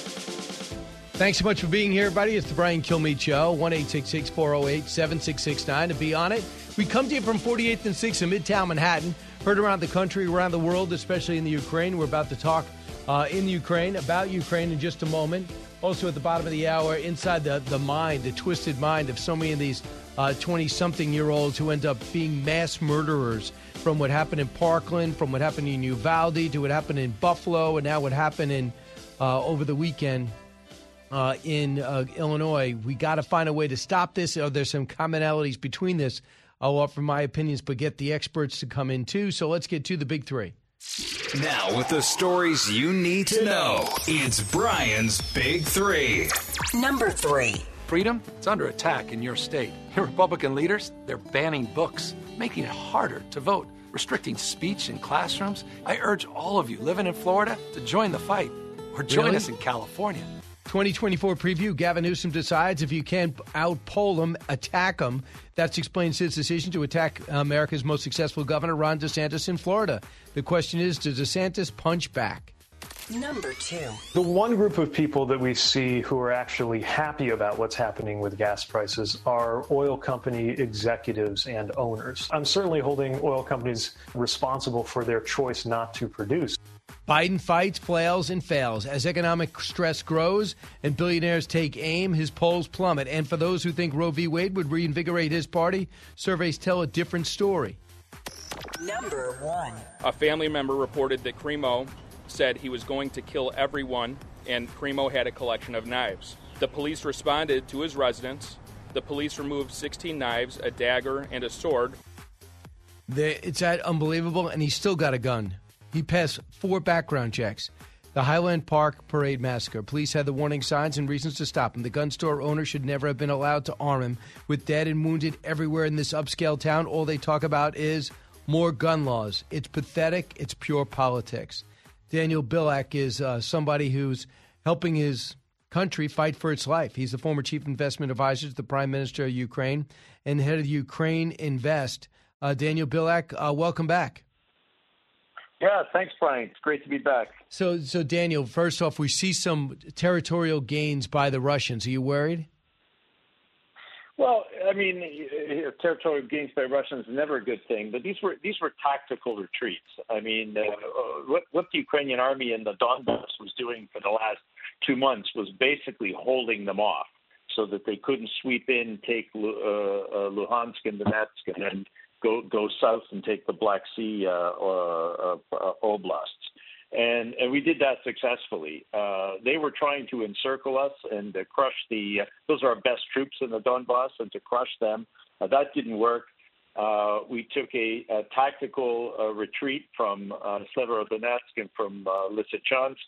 Thanks so much for being here, everybody. It's the Brian Kilmeade Show, one eight six six, four oh eight, seven six six nine to be on it. We come to you from forty-eighth and sixth in Midtown Manhattan, heard around the country, around the world, especially in the Ukraine. We're about to talk uh, in Ukraine, about Ukraine in just a moment. Also at the bottom of the hour, inside the, the mind, the twisted mind of so many of these uh, twenty-something-year-olds who end up being mass murderers, from what happened in Parkland, from what happened in Uvalde, to what happened in Buffalo, and now what happened in uh, over the weekend uh, in uh, Illinois. We got to find a way to stop this. Oh, there's some commonalities between this. I'll offer my opinions, but get the experts to come in too. So let's get to the big three. Now, with the stories you need to know, it's Brian's Big Three. Number three. Freedom, it's under attack in your state. Your Republican leaders, they're banning books, making it harder to vote, restricting speech in classrooms. I urge all of you living in Florida to join the fight, or join Really? us in California. twenty twenty-four preview. Gavin Newsom decides if you can't outpoll him, attack him. That's explains his decision to attack America's most successful governor, Ron DeSantis, in Florida. The question is, does DeSantis punch back? Number two. The one group of people that we see who are actually happy about what's happening with gas prices are oil company executives and owners. I'm certainly holding oil companies responsible for their choice not to produce. Biden fights, flails, and fails. As economic stress grows and billionaires take aim, his polls plummet. And for those who think Roe v. Wade would reinvigorate his party, surveys tell a different story. Number one. A family member reported that Crimo said he was going to kill everyone, and Crimo had a collection of knives. The police responded to his residence. The police removed sixteen knives, a dagger, and a sword. The, it's that unbelievable, and he's still got a gun. He passed four background checks. The Highland Park Parade massacre. Police had the warning signs and reasons to stop him. The gun store owner should never have been allowed to arm him. With dead and wounded everywhere in this upscale town, all they talk about is more gun laws. It's pathetic. It's pure politics. Daniel Bilak is uh, somebody who's helping his country fight for its life. He's the former chief investment advisor to the Prime Minister of Ukraine and head of Ukraine Invest. Uh, Daniel Bilak, uh, welcome back. Yeah, thanks, Brian. It's great to be back. So, so Daniel, first off, we see some territorial gains by the Russians. Are you worried? Well, I mean, territorial gains by Russians is never a good thing, but these were these were tactical retreats. I mean, uh, what, what the Ukrainian army in the Donbass was doing for the last two months was basically holding them off so that they couldn't sweep in, take uh, uh, Luhansk and Donetsk, and then go go south and take the Black Sea uh, uh, uh, oblasts. And, and we did that successfully. Uh, they were trying to encircle us and uh, crush the, uh, those are our best troops in the Donbass, and to crush them. Uh, that didn't work. Uh, we took a, a tactical uh, retreat from uh, Severodonetsk and from uh, Lysychansk,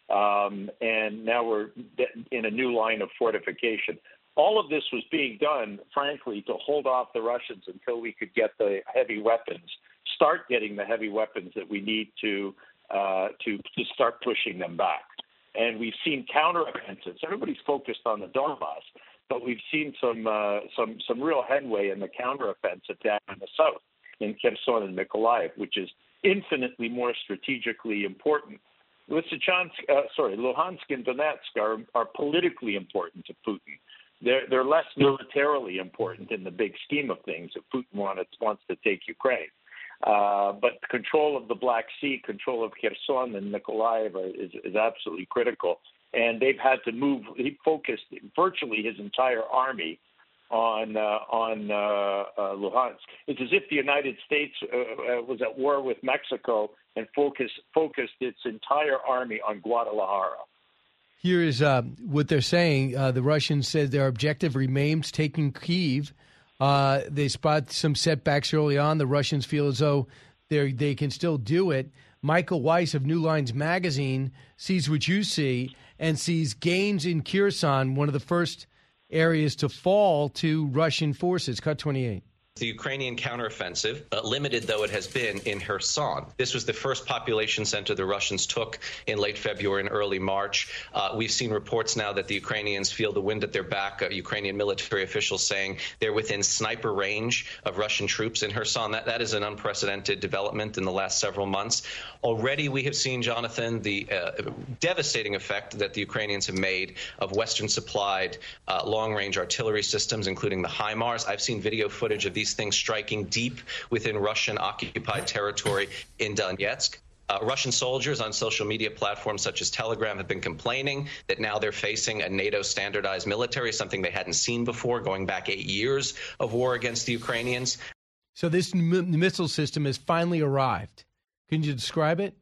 um, and now we're in a new line of fortification. All of this was being done, frankly, to hold off the Russians until we could get the heavy weapons, start getting the heavy weapons that we need to uh, to, to start pushing them back. And we've seen counteroffensives. Everybody's focused on the Donbass, but we've seen some uh, some some real headway in the counteroffensive down in the south, in Kherson and Mykolaiv, which is infinitely more strategically important. Lysychansk, uh, sorry, Luhansk and Donetsk are, are politically important to Putin. They're, they're less militarily important in the big scheme of things if Putin wants, wants to take Ukraine. Uh, but control of the Black Sea, control of Kherson and Mykolaiv is, is absolutely critical. And they've had to move. He focused virtually his entire army on uh, on uh, uh, Luhansk. It's as if the United States uh, uh, was at war with Mexico and focused focused its entire army on Guadalajara. Here is uh, what they're saying. Uh, the Russians said their objective remains taking Kyiv. Uh, they spot some setbacks early on. The Russians feel as though they they can still do it. Michael Weiss of New Lines Magazine sees what you see and sees gains in Kherson, one of the first areas to fall to Russian forces. Cut twenty-eight. The Ukrainian counteroffensive, uh, limited though it has been in Kherson. This was the first population center the Russians took in late February and early March. Uh, we've seen reports now that the Ukrainians feel the wind at their back. Uh, Ukrainian military officials saying they're within sniper range of Russian troops in Kherson. That, that is an unprecedented development in the last several months. Already we have seen, Jonathan, the uh, devastating effect that the Ukrainians have made of Western-supplied uh, long-range artillery systems, including the HIMARS. I've seen video footage of these things striking deep within Russian-occupied territory in Donetsk. Uh, Russian soldiers on social media platforms such as Telegram have been complaining that now they're facing a NATO-standardized military, something they hadn't seen before, going back eight years of war against the Ukrainians. So this m- missile system has finally arrived. Can you describe it?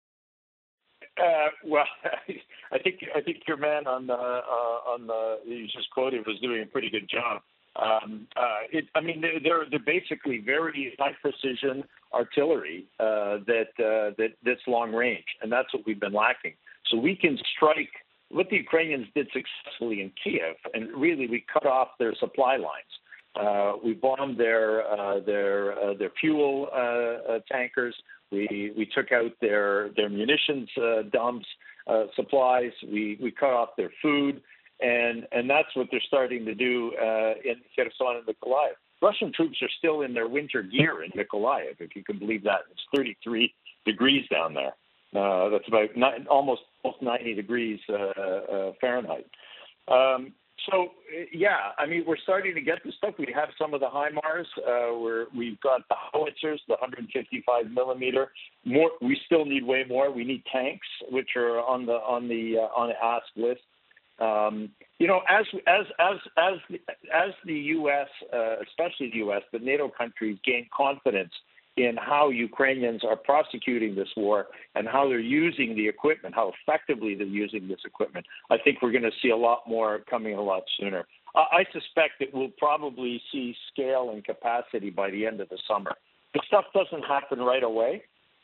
Uh, well, I think I think your man on the uh, on the you just quoted was doing a pretty good job. Um, uh, it, I mean, they're they're basically very high precision artillery uh, that uh, that that's long range, and that's what we've been lacking. So we can strike what the Ukrainians did successfully in Kiev, and really we cut off their supply lines. Uh, we bombed their uh, their uh, their fuel uh, uh, tankers. We we took out their their munitions uh, dumps, uh, supplies. We we cut off their food. And and that's what they're starting to do uh, in Kherson and Mykolaiv. Russian troops are still in their winter gear in Mykolaiv, if you can believe that. It's thirty-three degrees down there. Uh, that's about nine, almost ninety degrees uh, uh, Fahrenheit. Um, so, yeah, I mean, we're starting to get the stuff. We have some of the HIMARS. Uh, we're, we've got the howitzers, the one fifty-five millimeter. More, we still need way more. We need tanks, which are on the on the uh, on the ask list. Um, you know, as as as as as the U S, uh, especially the U S, but NATO countries gain confidence in how Ukrainians are prosecuting this war and how they're using the equipment, how effectively they're using this equipment, I think we're going to see a lot more coming a lot sooner. Uh, I suspect that we'll probably see scale and capacity by the end of the summer. The stuff doesn't happen right away.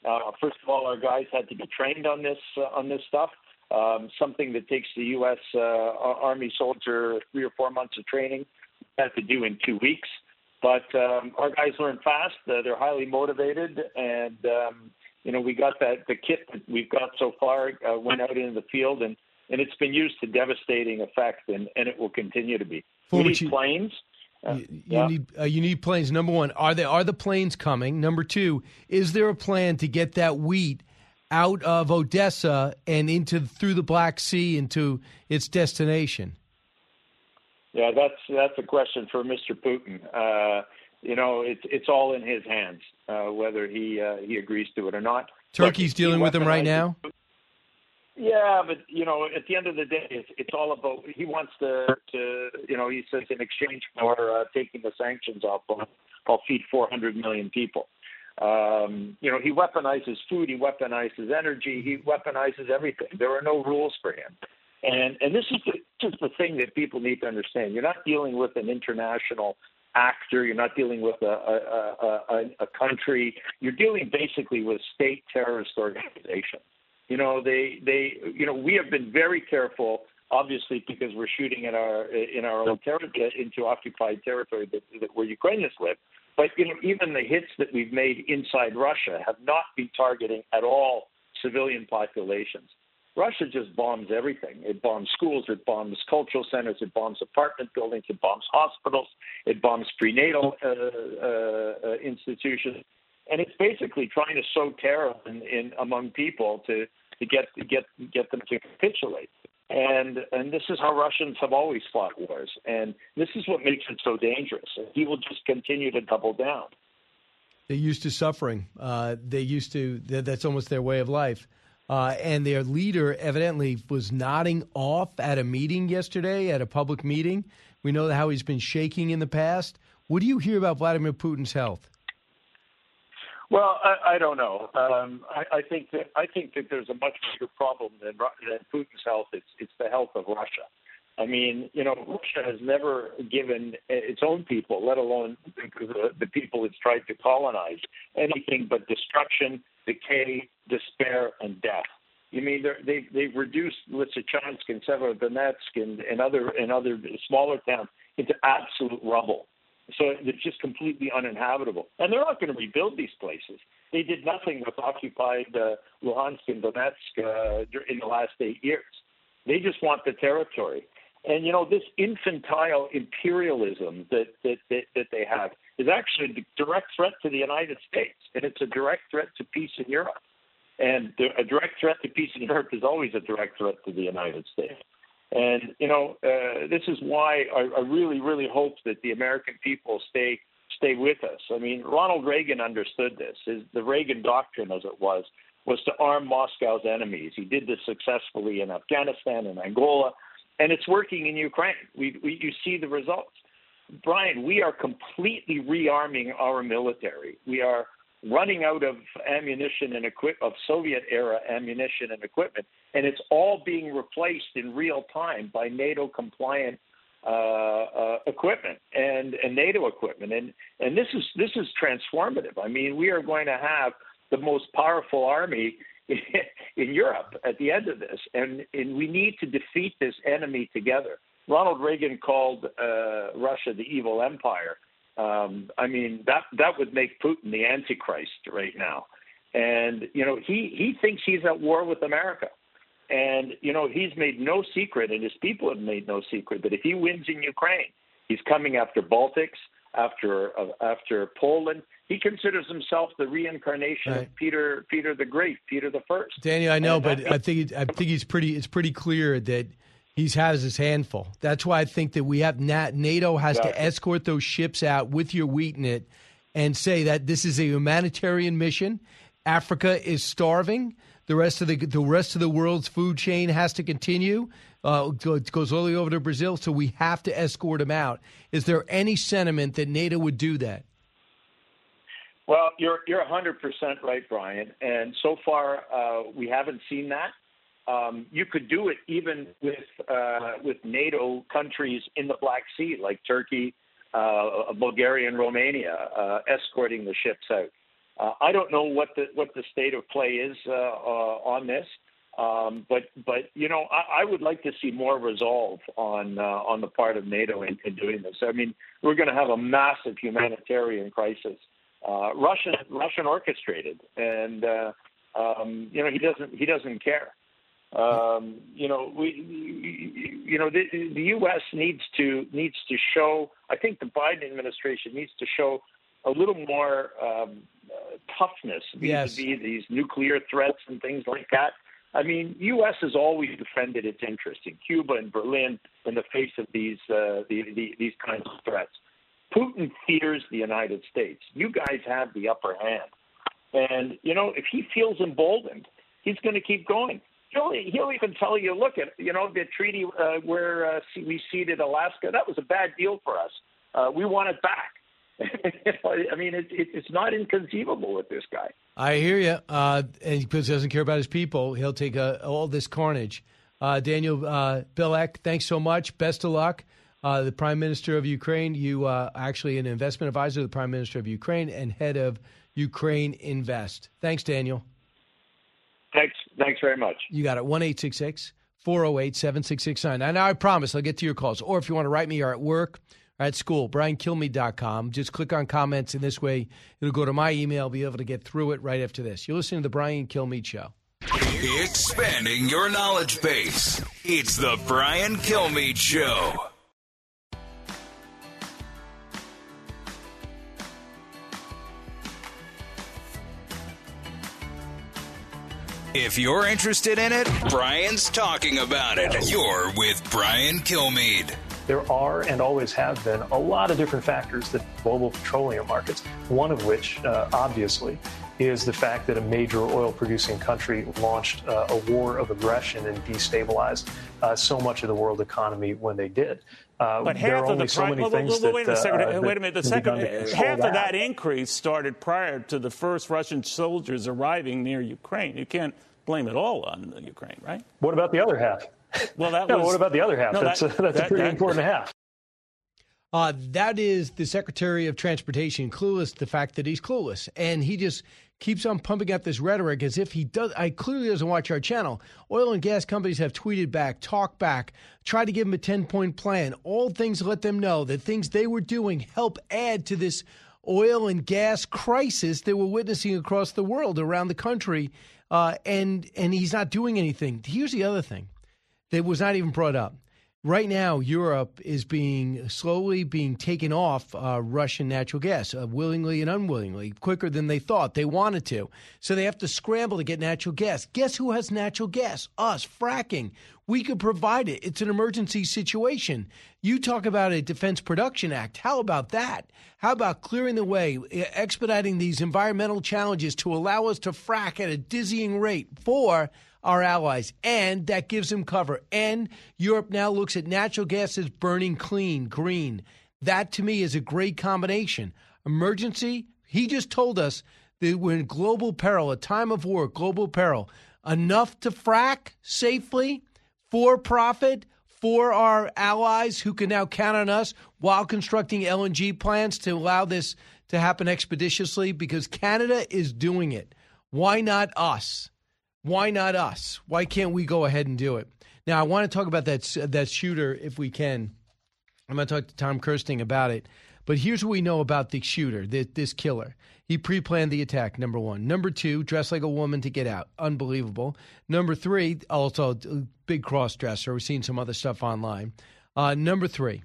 Uh, first of all, our guys had to be trained on this uh, on this stuff. Um, something that takes the U S uh, Army soldier three or four months of training, had to do in two weeks. But um, our guys learn fast. Uh, they're highly motivated, and um, you know we got that the kit that we've got so far uh, went out into the field, and, and it's been used to devastating effect, and, and it will continue to be. We need you, planes. Uh, you, you yeah. need uh, you need planes. Number one, are they are the planes coming? Number two, is there a plan to get that wheat out of Odessa and into through the Black Sea into its destination? Yeah, that's that's a question for Mister Putin. Uh, you know, it's it's all in his hands uh, whether he uh, he agrees to it or not. Turkey's Look, dealing with him right now. Yeah, but you know, at the end of the day, it's, it's all about he wants to, to you know, he says in exchange for uh, taking the sanctions off, I'll feed four hundred million people. Um, you know, he weaponizes food, he weaponizes energy, he weaponizes everything. There are no rules for him. And and this is the, this is the thing that people need to understand. You're not dealing with an international actor. You're not dealing with a, a, a, a country. You're dealing basically with state terrorist organizations. You know, they they you know we have been very careful, obviously, because we're shooting in our in our own territory into occupied territory that, that where Ukrainians live. But you know, even the hits that we've made inside Russia have not been targeting at all civilian populations. Russia just bombs everything. It bombs schools, it bombs cultural centers, it bombs apartment buildings, it bombs hospitals, it bombs prenatal uh, uh, uh, institutions, and it's basically trying to sow terror in, in among people to, to get to get get them to capitulate. And and this is how Russians have always fought wars, and this is what makes it so dangerous. He will just continue to double down. They're used to suffering. Uh, they used to. That's almost their way of life. Uh, and their leader evidently was nodding off at a meeting yesterday, at a public meeting. We know how he's been shaking in the past. What do you hear about Vladimir Putin's health? Well, I, I don't know. Um, I, I think that I think that there's a much bigger problem than, than Putin's health. It's it's the health of Russia. I mean, you know, Russia has never given its own people, let alone the, the people it's tried to colonize, anything but destruction, decay, despair, and death. You mean they've they've reduced Lysychansk and Severodonetsk and, and other and other smaller towns into absolute rubble. So it's just completely uninhabitable. And they're not going to rebuild these places. They did nothing with occupied uh, Luhansk and Donetsk uh, in the last eight years. They just want the territory. And, you know, this infantile imperialism that, that, that, that they have is actually a direct threat to the United States, and it's a direct threat to peace in Europe. And a direct threat to peace in Europe is always a direct threat to the United States. And, you know, uh, this is why I, I really, really hope that the American people stay stay with us. I mean, Ronald Reagan understood this. His, the Reagan doctrine, as it was, was to arm Moscow's enemies. He did this successfully in Afghanistan and Angola, and it's working in Ukraine. We, we you see the results. Brian, we are completely rearming our military. We are running out of ammunition and equip of Soviet-era ammunition and equipment, and it's all being replaced in real time by NATO-compliant uh, uh, equipment and, and NATO equipment, and and this is this is transformative. I mean, we are going to have the most powerful army in, in Europe at the end of this, and and we need to defeat this enemy together. Ronald Reagan called uh, Russia the evil empire. Um, I mean, that that would make Putin the Antichrist right now. And, you know, he, he thinks he's at war with America. And, you know, he's made no secret, and his people have made no secret, that if he wins in Ukraine, he's coming after Baltics, after uh, after Poland. He considers himself the reincarnation right. of Peter Peter the Great, Peter the First. Daniel, I know, and but that, I think I think he's pretty. It's pretty clear that he's has his handful. That's why I think that we have NATO has exactly. to escort those ships out with your wheat in it, and say that this is a humanitarian mission. Africa is starving. The rest of the the rest of the world's food chain has to continue. Uh, it goes all the way over to Brazil, so we have to escort them out. Is there any sentiment that NATO would do that? Well, you're you're one hundred percent right, Brian. And so far, uh, we haven't seen that. Um, you could do it even with uh, with NATO countries in the Black Sea, like Turkey, uh, Bulgaria, and Romania, uh, escorting the ships out. Uh, I don't know what the what the state of play is uh, uh, on this, um, but but you know I, I would like to see more resolve on uh, on the part of NATO in, in doing this. I mean, we're going to have a massive humanitarian crisis, uh, Russian Russian orchestrated, and uh, um, you know he doesn't he doesn't care. Um, you know, we, you know, the, the U S needs to needs to show. I think the Biden administration needs to show a little more um, uh, toughness vis-a-vis Yes. these nuclear threats and things like that. I mean, U S has always defended its interest in Cuba and Berlin in the face of these uh, the, the, these kinds of threats. Putin fears the United States. You guys have the upper hand, and you know, if he feels emboldened, he's going to keep going. He'll, he'll even tell you, look at, you know, the treaty uh, where uh, we ceded Alaska, that was a bad deal for us. Uh, we want it back. I mean, it, it, it's not inconceivable with this guy. I hear you. Uh, and because he doesn't care about his people, he'll take uh, all this carnage. Uh, Daniel uh, Bilek, thanks so much. Best of luck. Uh, the Prime Minister of Ukraine, you uh, actually an investment advisor to the Prime Minister of Ukraine and head of Ukraine Invest. Thanks, Daniel. Thanks. Thanks very much. You got it. one eight six six, four oh eight, seven six six nine. And I promise I'll get to your calls. Or if you want to write me or at work or at school, brian kilmeade dot com. Just click on comments, and this way it'll go to my email. I'll be able to get through it right after this. You're listening to the Brian Kilmeade Show. Expanding your knowledge base. It's the Brian Kilmeade Show. If you're interested in it, Brian's talking about it. You're with Brian Kilmeade. There are and always have been a lot of different factors that global petroleum markets, one of which, uh, obviously, is the fact that a major oil-producing country launched uh, a war of aggression and destabilized uh, so much of the world economy when they did. Uh, but there half are of only the so pri- many well, things well, wait a that, second. uh, wait a minute. The that second begun to control half that. of that increase started prior to the first Russian soldiers arriving near Ukraine. You can't blame it all on the Ukraine, right? What about the other half? Well, that no, was. what about the other half? No, that's that, a, that's that, a pretty that, important half. Uh, that is the Secretary of Transportation, clueless, the fact that he's clueless. And he just keeps on pumping out this rhetoric as if he does. I clearly doesn't watch our channel. Oil and gas companies have tweeted back, talked back, tried to give him a ten-point plan, all things to let them know that things they were doing help add to this oil and gas crisis that we're witnessing across the world, around the country. Uh, and, and he's not doing anything. Here's the other thing that was not even brought up. Right now, Europe is being slowly being taken off uh, Russian natural gas, uh, willingly and unwillingly, quicker than they thought they wanted to. So they have to scramble to get natural gas. Guess who has natural gas? Us, fracking. We could provide it. It's an emergency situation. You talk about a Defense Production Act. How about that? How about clearing the way, expediting these environmental challenges to allow us to frack at a dizzying rate for our allies, and that gives them cover. And Europe now looks at natural gas as burning clean, green. That, to me, is a great combination. Emergency, he just told us that we're in global peril, a time of war, global peril. Enough to frack safely, for profit, for our allies who can now count on us while constructing L N G plants to allow this to happen expeditiously, because Canada is doing it. Why not us? Why not us? Why can't we go ahead and do it? Now, I want to talk about that that shooter if we can. I'm going to talk to Tom Kirsting about it. But here's what we know about the shooter, this, this killer. He pre-planned the attack, number one. Number two, dressed like a woman to get out. Unbelievable. Number three, also big cross-dresser. We've seen some other stuff online. Uh, number three,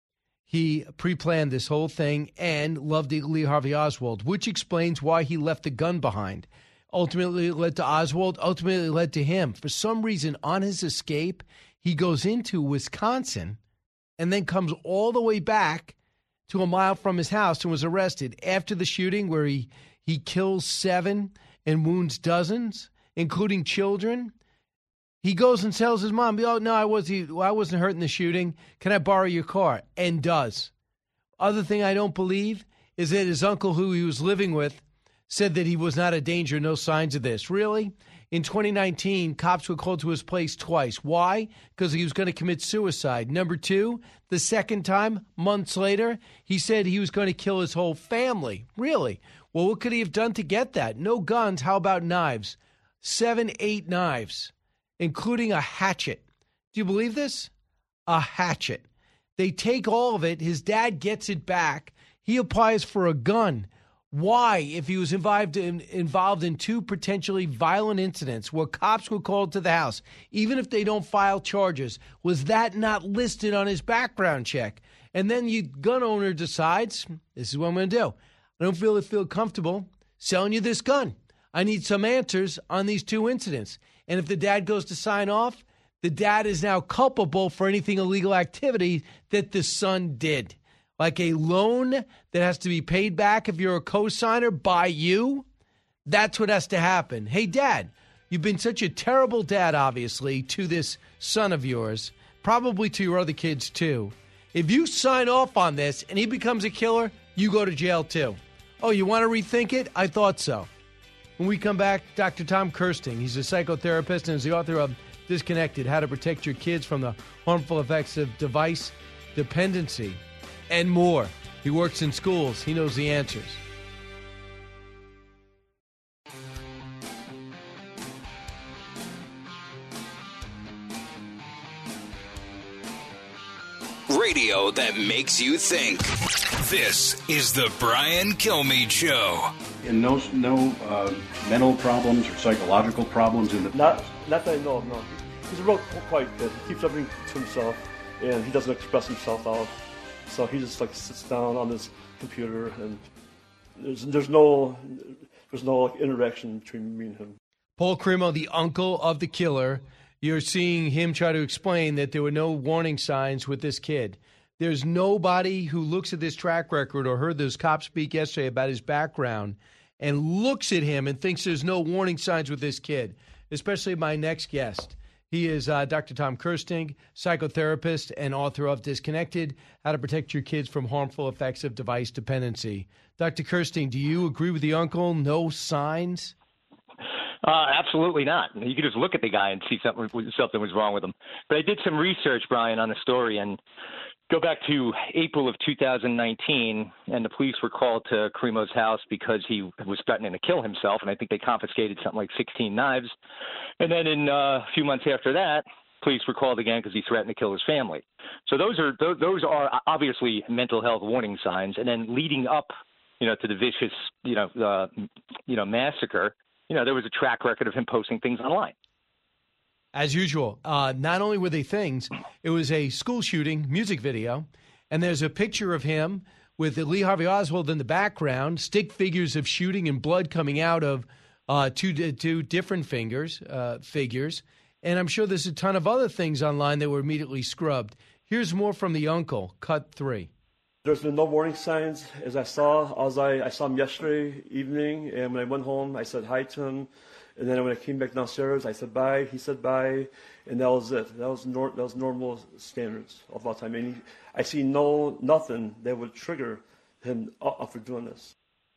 he pre-planned this whole thing and loved Lee Harvey Oswald, which explains why he left the gun behind. Ultimately led to Oswald, ultimately led to him. For some reason, on his escape, he goes into Wisconsin and then comes all the way back to a mile from his house and was arrested after the shooting where he, he kills seven and wounds dozens, including children. He goes and tells his mom, oh, no, I wasn't, I wasn't hurt in the shooting. Can I borrow your car? And does. Other thing I don't believe is that his uncle, who he was living with, said that he was not a danger, no signs of this. Really? In twenty nineteen, cops were called to his place twice. Why? Because he was going to commit suicide. Number two, the second time, months later, he said he was going to kill his whole family. Really? Well, what could he have done to get that? No guns. How about knives? Seven, eight knives, including a hatchet. Do you believe this? A hatchet. They take all of it. His dad gets it back. He applies for a gun. Why, if he was involved in, involved in two potentially violent incidents where cops were called to the house, even if they don't file charges, was that not listed on his background check? And then the gun owner decides, this is what I'm going to do. I don't feel feel comfortable selling you this gun. I need some answers on these two incidents. And if the dad goes to sign off, the dad is now culpable for anything illegal activity that the son did. Like a loan that has to be paid back if you're a co-signer by you. That's what has to happen. Hey, Dad, you've been such a terrible dad, obviously, to this son of yours, probably to your other kids, too. If you sign off on this and he becomes a killer, you go to jail, too. Oh, you want to rethink it? I thought so. When we come back, Doctor Tom Kersting, he's a psychotherapist and is the author of Disconnected, How to Protect Your Kids from the Harmful Effects of Device Dependency. And more. He works in schools. He knows the answers. Radio that makes you think. This is the Brian Kilmeade Show. And no, no uh, mental problems or psychological problems in the not, not that I know of. No, he's a real quiet kid. He keeps everything to himself, and he doesn't express himself out. So he just like sits down on his computer, and there's there's no there's no like interaction between me and him. Paul Crimo, the uncle of the killer, you're seeing him try to explain that there were no warning signs with this kid. There's nobody who looks at this track record or heard those cops speak yesterday about his background and looks at him and thinks there's no warning signs with this kid, especially my next guest. He is uh, Doctor Tom Kersting, psychotherapist and author of Disconnected, How to Protect Your Kids from Harmful Effects of Device Dependency. Doctor Kersting, do you agree with the uncle? No signs? Uh, absolutely not. You could just look at the guy and see something something was wrong with him. But I did some research, Brian, on the story, and go back to April of two thousand nineteen, and the police were called to Crimo's house because he was threatening to kill himself, and I think they confiscated something like sixteen knives. And then in uh, a few months after that, police were called again because he threatened to kill his family. So those are those, those are obviously mental health warning signs. And then leading up, you know, to the vicious, you know, uh, you know, massacre, you know, there was a track record of him posting things online. As usual, uh, not only were they things, it was a school shooting music video, and there's a picture of him with Lee Harvey Oswald in the background, stick figures of shooting and blood coming out of uh, two two different fingers uh, figures, and I'm sure there's a ton of other things online that were immediately scrubbed. Here's more from the uncle, cut three. There's been no warning signs. As I saw, as I, I saw him yesterday evening, and when I went home, I said hi to him. And then when I came back downstairs, I said bye. He said bye, and that was it. That was nor- that was normal standards of all time. And he, I see no nothing that would trigger him up for doing this.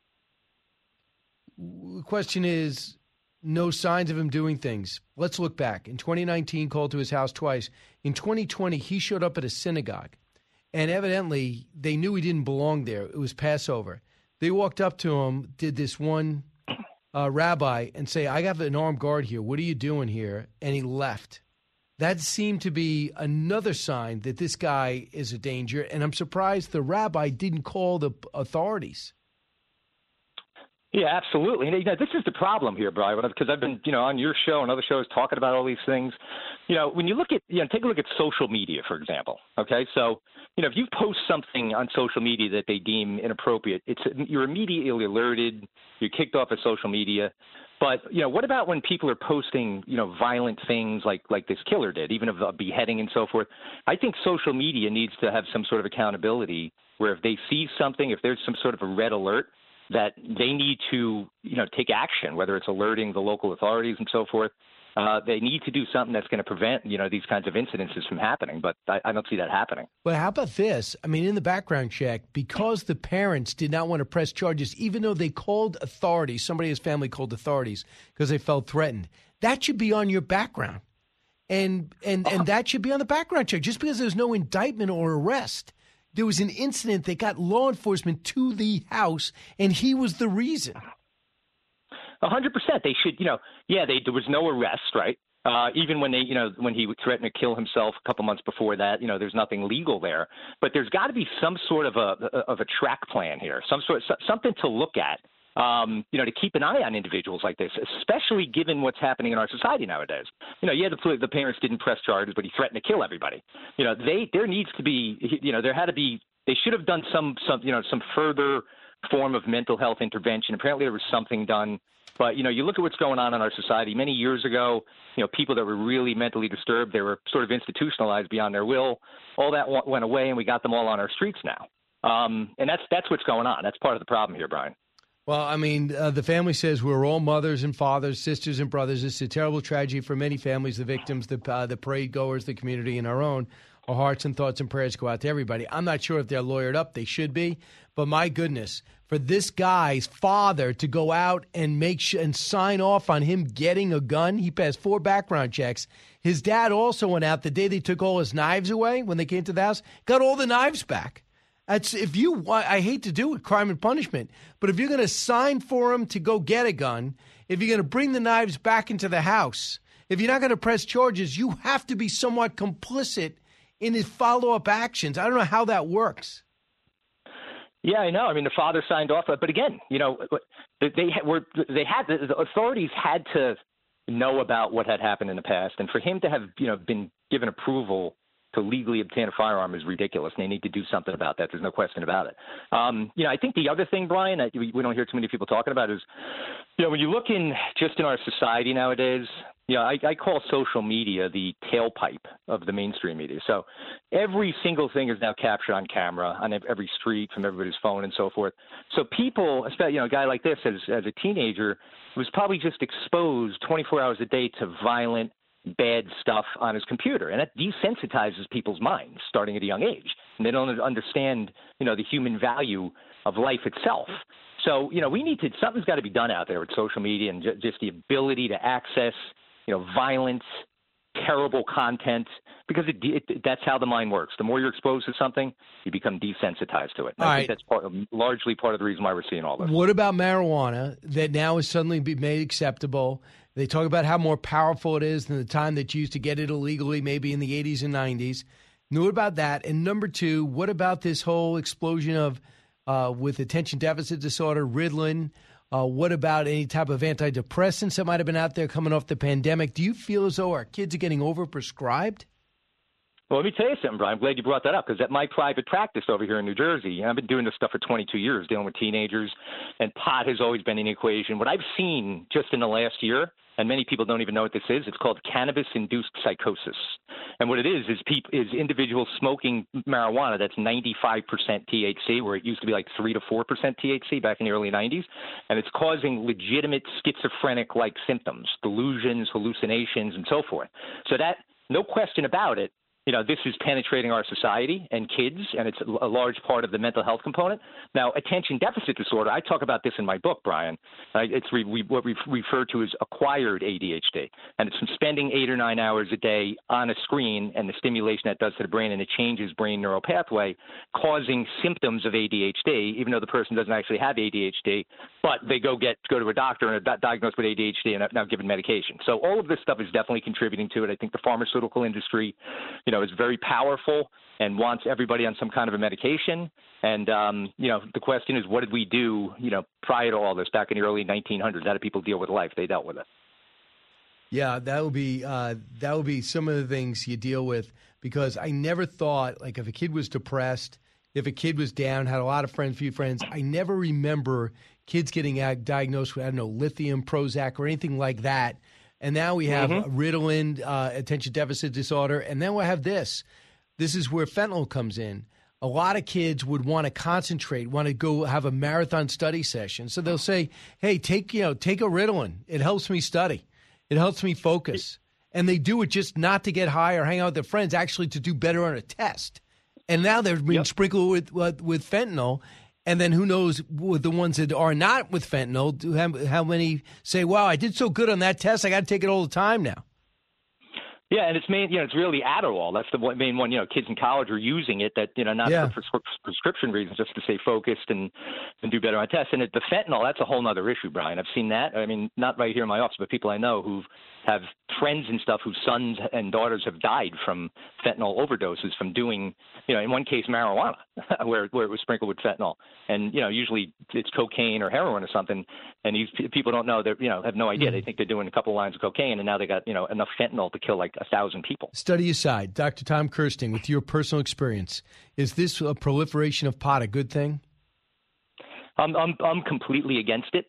The question is, no signs of him doing things. Let's look back. In twenty nineteen, called to his house twice. In twenty twenty, he showed up at a synagogue, and evidently they knew he didn't belong there. It was Passover. They walked up to him, did this one uh, rabbi, and say, I got an armed guard here. What are you doing here? And he left. That seemed to be another sign that this guy is a danger, and I'm surprised the rabbi didn't call the authorities. Yeah, absolutely. And, you know, this is the problem here, Brian, because I've been, you know, on your show and other shows talking about all these things. You know, when you look at, you know, take a look at social media, for example. Okay, so, you know, if you post something on social media that they deem inappropriate, it's you're immediately alerted, you're kicked off of social media. But, you know, what about when people are posting, you know, violent things like like this killer did, even of a beheading and so forth? I think social media needs to have some sort of accountability where if they see something, if there's some sort of a red alert, that they need to, you know, take action, whether it's alerting the local authorities and so forth. Uh, they need to do something that's going to prevent, you know, these kinds of incidences from happening. But I, I don't see that happening. Well, how about this? I mean, in the background check, because the parents did not want to press charges, even though they called authorities, somebody in his family called authorities because they felt threatened, that should be on your background. And, and, and that should be on the background check. Just because there's no indictment or arrest, there was an incident that got law enforcement to the house, and he was the reason. A hundred percent. They should, you know, yeah, they, there was no arrest, right? Uh, even when they, you know, when he threatened to kill himself a couple months before that, you know, there's nothing legal there. But there's got to be some sort of a of a track plan here, some sort, something to look at, um, you know, to keep an eye on individuals like this, especially given what's happening in our society nowadays. You know, yeah, the, the parents didn't press charges, but he threatened to kill everybody. You know, they there needs to be, you know, there had to be, they should have done some, some, you know, some further form of mental health intervention. Apparently, there was something done. But, you know, you look at what's going on in our society. Many years ago, you know, people that were really mentally disturbed, they were sort of institutionalized beyond their will. All that w- went away, and we got them all on our streets now. Um, and that's that's what's going on. That's part of the problem here, Brian. Well, I mean, uh, the family says we're all mothers and fathers, sisters and brothers. It's a terrible tragedy for many families, the victims, the, uh, the parade goers, the community, and our own. Our hearts and thoughts and prayers go out to everybody. I'm not sure if they're lawyered up. They should be. But my goodness, for this guy's father to go out and make sh- and sign off on him getting a gun, he passed four background checks. His dad also went out the day they took all his knives away when they came to the house, got all the knives back. That's if you want, I hate to do it, crime and punishment, but if you're going to sign for him to go get a gun, if you're going to bring the knives back into the house, if you're not going to press charges, you have to be somewhat complicit in his follow-up actions. I don't know how that works. Yeah, I know. I mean, the father signed off, but again, you know, they were they had the authorities had to know about what had happened in the past, and for him to have, you know, been given approval to legally obtain a firearm is ridiculous. And they need to do something about that. There's no question about it. Um, you know, I think the other thing, Brian, that we, we don't hear too many people talking about is, you know, when you look in just in our society nowadays, you know, I, I call social media the tailpipe of the mainstream media. So every single thing is now captured on camera on every street from everybody's phone and so forth. So people, especially, you know, a guy like this as, as a teenager was probably just exposed twenty-four hours a day to violent, bad stuff on his computer. And that desensitizes people's minds starting at a young age. And they don't understand, you know, the human value of life itself. So, you know, we need to, something's got to be done out there with social media and ju- just the ability to access, you know, violence, terrible content, because it, it, that's how the mind works. The more you're exposed to something, you become desensitized to it. And I right. think that's part of, largely part of the reason why we're seeing all this. What about marijuana that now is suddenly be made acceptable? They talk about how more powerful it is than the time that you used to get it illegally, maybe in the eighties and nineties. What about that? And number two, what about this whole explosion of, uh, with attention deficit disorder, Ritalin? Uh, what about any type of antidepressants that might have been out there coming off the pandemic? Do you feel as though our kids are getting overprescribed? Well, let me tell you something, Brian. I'm glad you brought that up, because at my private practice over here in New Jersey, and I've been doing this stuff for twenty-two years, dealing with teenagers, and pot has always been in the equation. What I've seen just in the last year, and many people don't even know what this is, it's called cannabis-induced psychosis. And what it is is people, is individuals smoking marijuana that's ninety-five percent T H C, where it used to be like three to four percent T H C back in the early nineties, and it's causing legitimate schizophrenic-like symptoms, delusions, hallucinations, and so forth. So that, no question about it, you know, this is penetrating our society and kids, and it's a large part of the mental health component. Now, attention deficit disorder, I talk about this in my book, Brian. Uh, it's re- we, what we refer to as acquired A D H D, and it's from spending eight or nine hours a day on a screen and the stimulation that does to the brain, and it changes brain neural pathway, causing symptoms of A D H D, even though the person doesn't actually have A D H D, but they go get go to a doctor and are diagnosed with A D H D and are now given medication. So all of this stuff is definitely contributing to it. I think the pharmaceutical industry, you know, is very powerful and wants everybody on some kind of a medication. And, um, you know, the question is, what did we do, you know, prior to all this back in the early nineteen hundreds? How did people deal with life? They dealt with it. Yeah, that would be uh, that would be some of the things you deal with, because I never thought, like, if a kid was depressed, if a kid was down, had a lot of friends, few friends, I never remember kids getting diagnosed with, I don't know, lithium, Prozac, or anything like that. And now we have mm-hmm. Ritalin, uh, attention deficit disorder, and then we'll have this. This is where fentanyl comes in. A lot of kids would want to concentrate, want to go have a marathon study session. So they'll say, hey, take, you know, take a Ritalin. It helps me study. It helps me focus. And they do it just not to get high or hang out with their friends, actually to do better on a test. And now they're being yep. sprinkled with, with with fentanyl. And then who knows, with the ones that are not with fentanyl, how, how many say, wow, I did so good on that test, I got to take it all the time now. Yeah, and it's main, you know, it's really Adderall. That's the main one. You know, kids in college are using it. That you know, not Yeah. for pres- prescription reasons, just to stay focused and, and do better on tests. And it, the fentanyl, that's a whole other issue, Brian. I've seen that. I mean, not right here in my office, but people I know who have friends and stuff whose sons and daughters have died from fentanyl overdoses from doing, you know, in one case marijuana, where where it was sprinkled with fentanyl. And you know, usually it's cocaine or heroin or something. And these p- people don't know. They you know have no idea. Mm. They think they're doing a couple lines of cocaine, and now they got you know enough fentanyl to kill like a thousand people. Study aside, Doctor Tom Kirsting, with your personal experience, is this a proliferation of pot a good thing? I'm I'm I'm completely against it.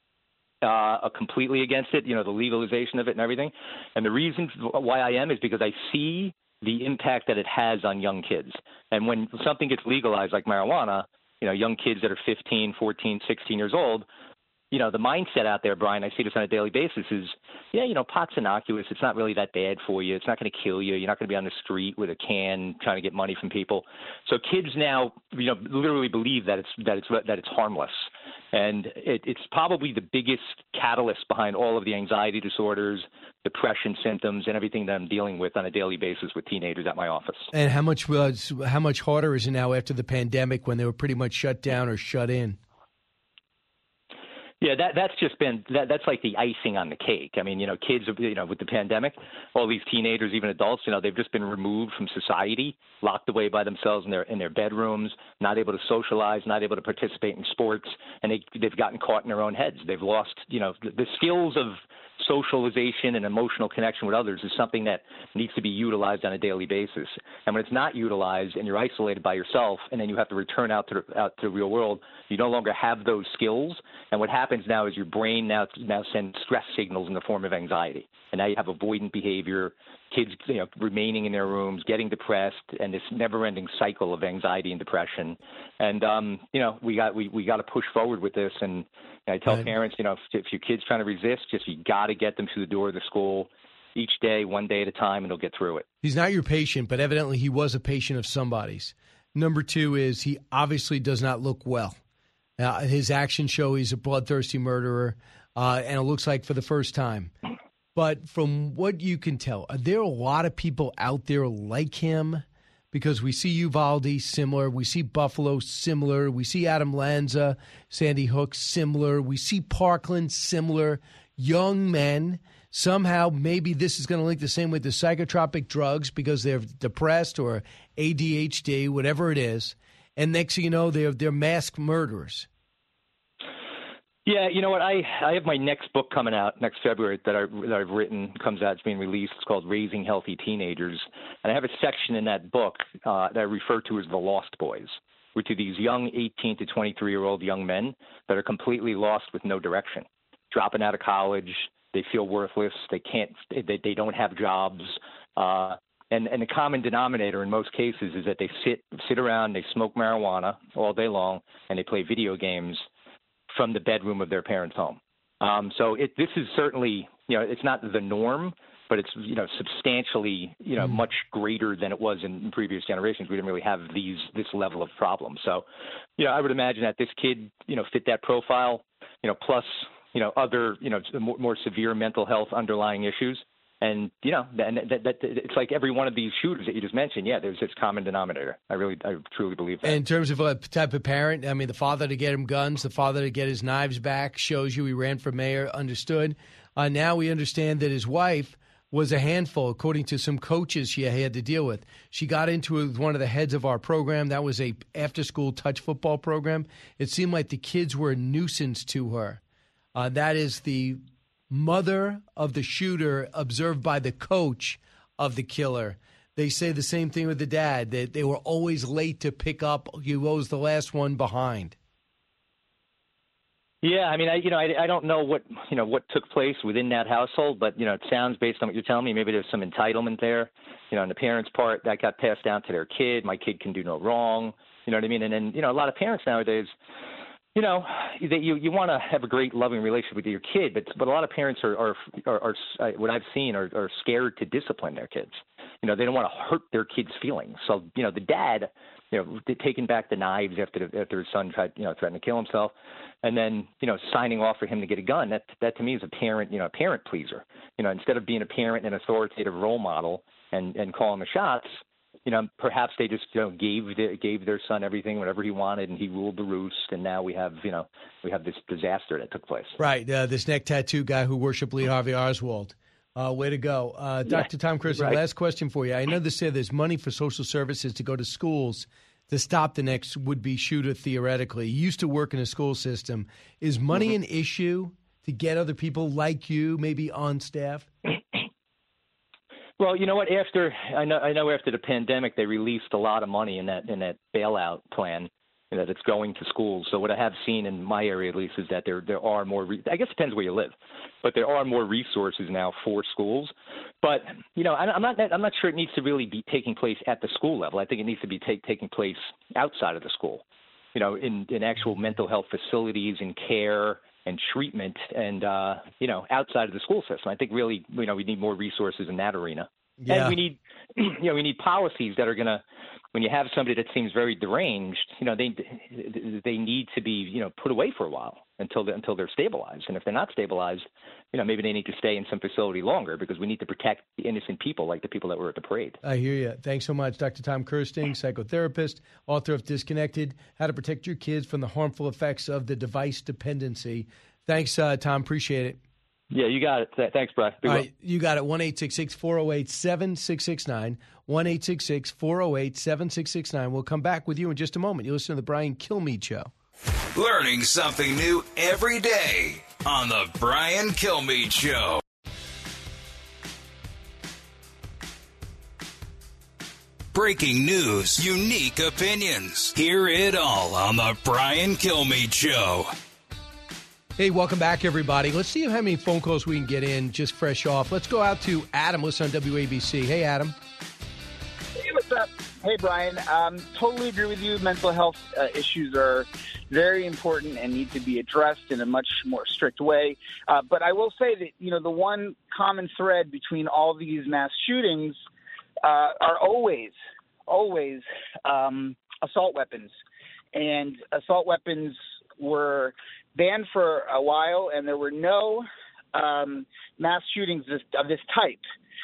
Uh, completely against it. You know, the legalization of it and everything. And the reason why I am is because I see the impact that it has on young kids. And when something gets legalized like marijuana, you know, young kids that are fifteen, fourteen, sixteen years old, you know, the mindset out there, Brian, I see this on a daily basis is, yeah, you know, pot's innocuous. It's not really that bad for you. It's not going to kill you. You're not going to be on the street with a can trying to get money from people. So kids now, you know, literally believe that it's that it's that it's harmless, and it, it's probably the biggest catalyst behind all of the anxiety disorders, depression symptoms, and everything that I'm dealing with on a daily basis with teenagers at my office. And how much was how much harder is it now after the pandemic when they were pretty much shut down or shut in? Yeah, that that's just been that that's like the icing on the cake. I mean, you know, kids, you know, with the pandemic, all these teenagers, even adults, you know, they've just been removed from society, locked away by themselves in their in their bedrooms, not able to socialize, not able to participate in sports, and they they've gotten caught in their own heads. They've lost, you know, the, the skills of socialization and emotional connection with others is something that needs to be utilized on a daily basis. And when it's not utilized and you're isolated by yourself and then you have to return out to the, out to the real world, you no longer have those skills. And what happens now is your brain now now sends stress signals in the form of anxiety. And now you have avoidant behavior, kids you know, remaining in their rooms, getting depressed, and this never-ending cycle of anxiety and depression. And, um, you know, we got we, we got to push forward with this. And I tell Right. parents, you know, if, if your kid's trying to resist, just you got to get them through the door of the school each day, one day at a time, and they'll get through it. He's not your patient, but evidently he was a patient of somebody's. Number two is he obviously does not look well. Uh, his actions show he's a bloodthirsty murderer, uh, and it looks like for the first time. But from what you can tell, are there a lot of people out there like him? Because we see Uvalde similar, we see Buffalo similar, we see Adam Lanza, Sandy Hook similar, we see Parkland similar, young men. Somehow maybe this is going to link the same with the psychotropic drugs because they're depressed or A D H D, whatever it is. And next thing you know, they're, they're masked murderers. Yeah, you know what? I, I have my next book coming out next February that, I, that I've written, comes out, it's being released. It's called Raising Healthy Teenagers. And I have a section in that book uh, that I refer to as the Lost Boys, which are these young eighteen to twenty-three-year-old young men that are completely lost with no direction, dropping out of college. They feel worthless. They can't, they, they don't have jobs. Uh, and, and the common denominator in most cases is that they sit, sit around, they smoke marijuana all day long, and they play video games from the bedroom of their parents' home. Um, so it, this is certainly, you know, it's not the norm, but it's, you know, substantially, you know, mm. much greater than it was in, in previous generations. We didn't really have these, this level of problem. So, you know, I would imagine that this kid, you know, fit that profile, you know, plus, you know, other, you know, more, more severe mental health underlying issues. And, you know, and that, that, it's like every one of these shooters that you just mentioned, yeah, there's this common denominator. I really, I truly believe that. In terms of a type of parent, I mean, the father to get him guns, the father to get his knives back, shows you he ran for mayor, understood. Uh, now we understand that his wife was a handful, according to some coaches she had to deal with. She got into it with one of the heads of our program. That was a after-school touch football program. It seemed like the kids were a nuisance to her. Uh, that is the mother of the shooter observed by the coach of the killer. They say the same thing with the dad, that they were always late to pick up. He was the last one behind. Yeah, I mean, I you know, I, I don't know what you know what took place within that household, but you know, it sounds based on what you're telling me, maybe there's some entitlement there, you know, on the parents' part that got passed down to their kid. My kid can do no wrong, you know what I mean? And then you know, a lot of parents nowadays, you know, that you you want to have a great, loving relationship with your kid, but but a lot of parents are are, are, are uh, what I've seen are, are scared to discipline their kids. You know, they don't want to hurt their kids' feelings. So you know, the dad you know, taking back the knives after the, after his son tried, you know, threatened to kill himself, and then, you know, signing off for him to get a gun. That that to me is a parent, you know, a parent pleaser. You know, instead of being a parent and authoritative role model and, and calling the shots, you know, perhaps they just, you know, gave the, gave their son everything, whatever he wanted, and he ruled the roost. And now we have, you know, we have this disaster that took place. Right. Uh, this neck tattoo guy who worshiped Lee Harvey Oswald. Uh, way to go. Uh, Doctor Yeah, Tom Kirsten, right. Last question for you. I know they say there's money for social services to go to schools to stop the next would-be shooter, theoretically. You used to work in a school system. Is money mm-hmm. an issue to get other people like you maybe on staff? Well, you know what? After I know, I know after the pandemic, they released a lot of money in that in that bailout plan, you know, that's going to schools. So what I have seen in my area, at least, is that there there are more. Re- I guess it depends where you live, but there are more resources now for schools. But you know, I, I'm not I'm not sure it needs to really be taking place at the school level. I think it needs to be take, taking place outside of the school. You know, in in actual mental health facilities and care and treatment, and uh, you know, outside of the school system. I think really, you know, we need more resources in that arena. Yeah. And we need, you know, we need policies that are going to, when you have somebody that seems very deranged, you know, they they need to be, you know, put away for a while until they, until they're stabilized. And if they're not stabilized, you know, maybe they need to stay in some facility longer because we need to protect the innocent people like the people that were at the parade. I hear you. Thanks so much, Doctor Tom Kirsting, psychotherapist, author of Disconnected, How to Protect Your Kids from the Harmful Effects of the Device Dependency. Thanks, uh, Tom. Appreciate it. Yeah, you got it. Thanks, Brad. All right, you got it. one eight six six, four oh eight, seven six six nine. one eight six six, four oh eight, seven six six nine. We'll come back with you in just a moment. You listen to the Brian Kilmeade Show. Learning something new every day on the Brian Kilmeade Show. Breaking news, unique opinions. Hear it all on the Brian Kilmeade Show. Hey, welcome back, everybody. Let's see how many phone calls we can get in just fresh off. Let's go out to Adam, listen on W A B C. Hey, Adam. Hey, what's up? Hey, Brian. Um, totally agree with you. Mental health uh, issues are very important and need to be addressed in a much more strict way. Uh, but I will say that, you know, the one common thread between all these mass shootings uh, are always, always um, assault weapons. And assault weapons were banned for a while, and there were no um, mass shootings this, of this type.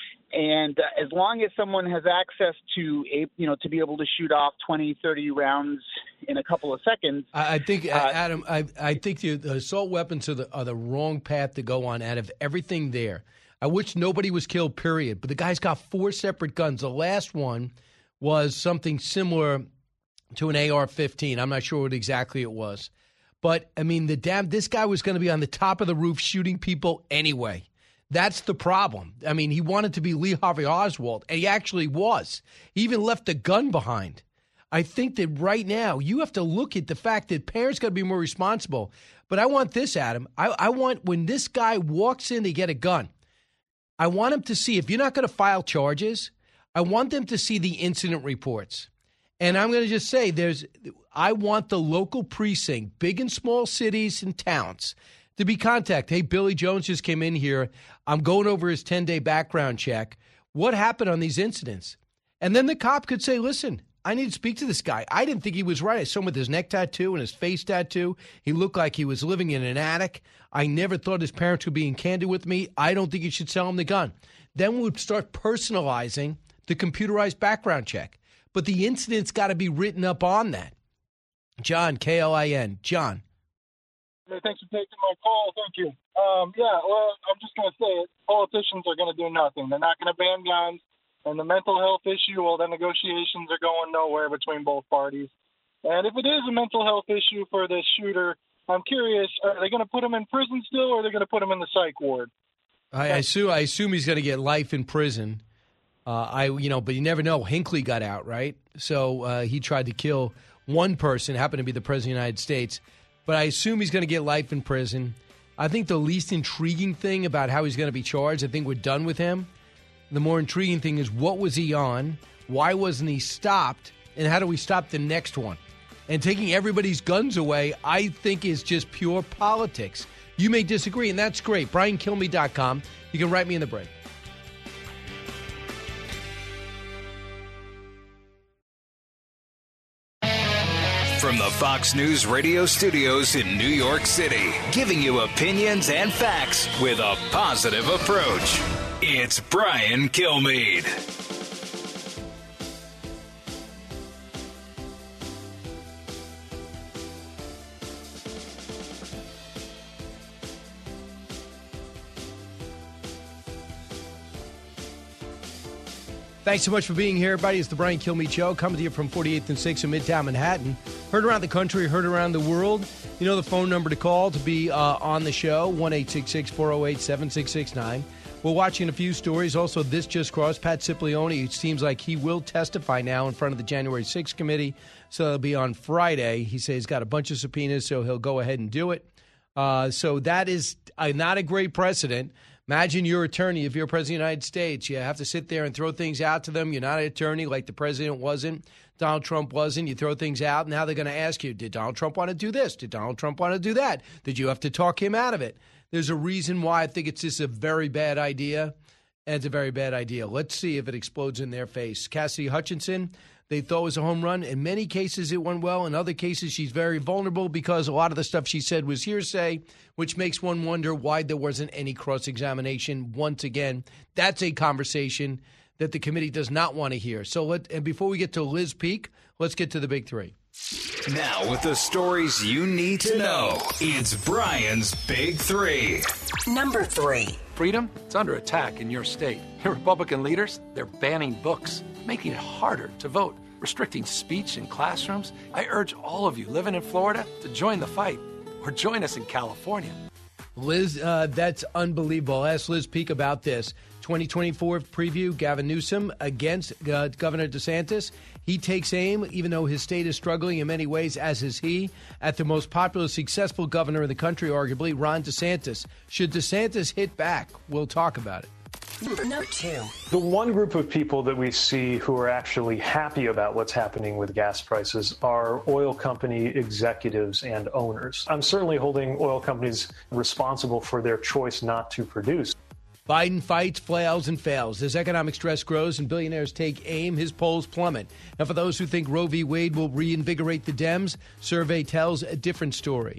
And uh, as long as someone has access to, a, you know, to be able to shoot off twenty, thirty rounds in a couple of seconds. I, I think, uh, Adam, I, I think the, the assault weapons are the, are the wrong path to go on out of everything there. I wish nobody was killed, period. But the guy's got four separate guns. The last one was something similar to an A R fifteen. I'm not sure what exactly it was. But, I mean, the damn this guy was going to be on the top of the roof shooting people anyway. That's the problem. I mean, he wanted to be Lee Harvey Oswald, and he actually was. He even left a gun behind. I think that right now you have to look at the fact that parents got to be more responsible. But I want this, Adam. I, I want when this guy walks in to get a gun, I want him to see, if you're not going to file charges, I want them to see the incident reports. And I'm going to just say there's I want the local precinct, big and small cities and towns, to be contacted. Hey, Billy Jones just came in here. I'm going over his ten-day background check. What happened on these incidents? And then the cop could say, listen, I need to speak to this guy. I didn't think he was right. I saw him with his neck tattoo and his face tattoo. He looked like he was living in an attic. I never thought his parents were being candid with me. I don't think you should sell him the gun. Then we would start personalizing the computerized background check. But the incident's got to be written up on that. John, K L I N. John. Hey, thanks for taking my call. Thank you. Um, yeah, well, I'm just going to say it. Politicians are going to do nothing. They're not going to ban guns. And the mental health issue, well, the negotiations are going nowhere between both parties. And if it is a mental health issue for this shooter, I'm curious, are they going to put him in prison still, or are they going to put him in the psych ward? I assume, I assume he's going to get life in prison. Uh, I, you know, but you never know. Hinckley got out, right? So uh, he tried to kill one person, happened to be the President of the United States. But I assume he's going to get life in prison. I think the least intriguing thing about how he's going to be charged, I think we're done with him. The more intriguing thing is, what was he on? Why wasn't he stopped? And how do we stop the next one? And taking everybody's guns away, I think, is just pure politics. You may disagree, and that's great. Brian Kilmeade dot com. You can write me in the break. from the Fox News radio studios in New York City, giving you opinions and facts with a positive approach. It's Brian Kilmeade. Thanks so much for being here, everybody. It's the Brian Kilmeade Show, coming to you from forty-eighth and sixth in Midtown Manhattan. Heard around the country, heard around the world. You know the phone number to call to be uh, on the show, one eight six six, four oh eight, seven six six nine. We're watching a few stories. Also, this just crossed. Pat Cipollone, it seems like he will testify now in front of the January sixth committee. So it'll be on Friday. He says he's got a bunch of subpoenas, so he'll go ahead and do it. Uh, so that is uh, not a great precedent. Imagine your attorney, if you're president of the United States, you have to sit there and throw things out to them. You're not an attorney like the president wasn't. Donald Trump wasn't. You throw things out, and now they're going to ask you, did Donald Trump want to do this? Did Donald Trump want to do that? Did you have to talk him out of it? There's a reason why I think it's just a very bad idea, and it's a very bad idea. Let's see if it explodes in their face. Cassidy Hutchinson, they thought it was a home run. In many cases, it went well. In other cases, she's very vulnerable because a lot of the stuff she said was hearsay, which makes one wonder why there wasn't any cross-examination. Once again, that's a conversation that the committee does not want to hear. So, let, and before we get to Liz Peek, let's get to the big three. Now, with the stories you need to know, it's Brian's Big Three. Number three. Freedom, it's under attack in your state. Your Republican leaders, they're banning books, making it harder to vote, restricting speech in classrooms. I urge all of you living in Florida to join the fight or join us in California. Liz, uh, that's unbelievable. I'll ask Liz Peek about this. twenty twenty-four preview, Gavin Newsom against uh, Governor DeSantis. He takes aim, even though his state is struggling in many ways, as is he, at the most popular, successful governor in the country, arguably, Ron DeSantis. Should DeSantis hit back? We'll talk about it. Number two. The one group of people that we see who are actually happy about what's happening with gas prices are oil company executives and owners. I'm certainly holding oil companies responsible for their choice not to produce. Biden fights, flails, and fails. As economic stress grows and billionaires take aim, his polls plummet. And for those who think Roe v. Wade will reinvigorate the Dems, survey tells a different story.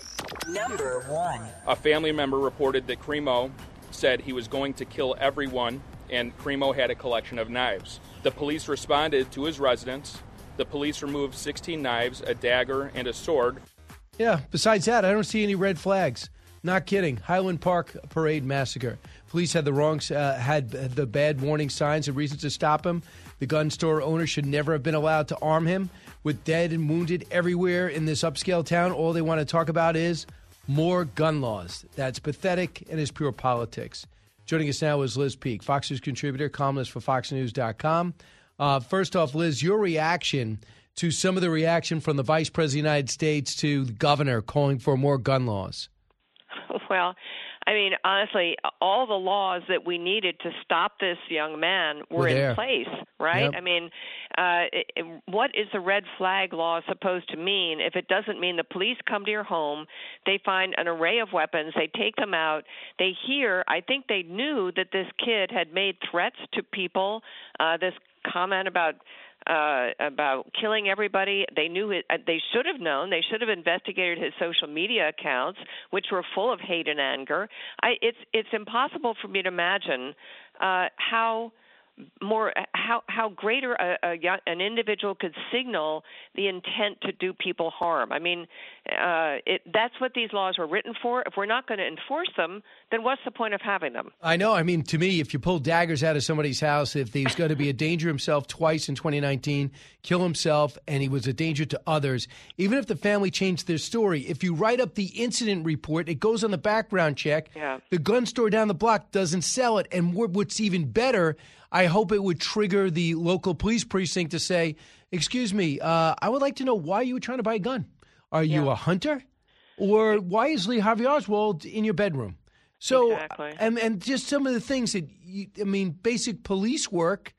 Number one. A family member reported that Crimo said he was going to kill everyone, and Crimo had a collection of knives. The police responded to his residence. The police removed sixteen knives, a dagger, and a sword. Yeah, besides that, I don't see any red flags. Not kidding. Highland Park Parade massacre. Police had the wrong, uh, had the bad warning signs and reasons to stop him. The gun store owner should never have been allowed to arm him. With dead and wounded everywhere in this upscale town, all they want to talk about is more gun laws. That's pathetic and is pure politics. Joining us now is Liz Peek, Fox News contributor, columnist for fox news dot com. Uh, first off, Liz, your reaction to some of the reaction from the Vice President of the United States to the governor calling for more gun laws. Well, I mean, honestly, all the laws that we needed to stop this young man were in place, right? Yep. I mean, uh, it, what is the red flag law supposed to mean if it doesn't mean the police come to your home, they find an array of weapons, they take them out, they hear, I think they knew that this kid had made threats to people, uh, this comment about Uh, about killing everybody. They knew it. They should have known. They should have investigated his social media accounts, which were full of hate and anger. I, it's it's impossible for me to imagine uh, how more how how greater a, a young, an individual could signal the intent to do people harm. I mean, uh, it, that's what these laws were written for. If we're not going to enforce them, then what's the point of having them? I know. I mean, to me, if you pull daggers out of somebody's house, if he's going to be a danger himself twice in twenty nineteen, kill himself, and he was a danger to others, even if the family changed their story, if you write up the incident report, it goes on the background check. Yeah. The gun store down the block doesn't sell it. And what's even better, I hope it would trigger the local police precinct to say, excuse me, uh, I would like to know why you were trying to buy a gun. Are you Yeah. a hunter? Or why is Lee Harvey Oswald in your bedroom? So, Exactly. and, and just some of the things that, you, I mean, basic police work.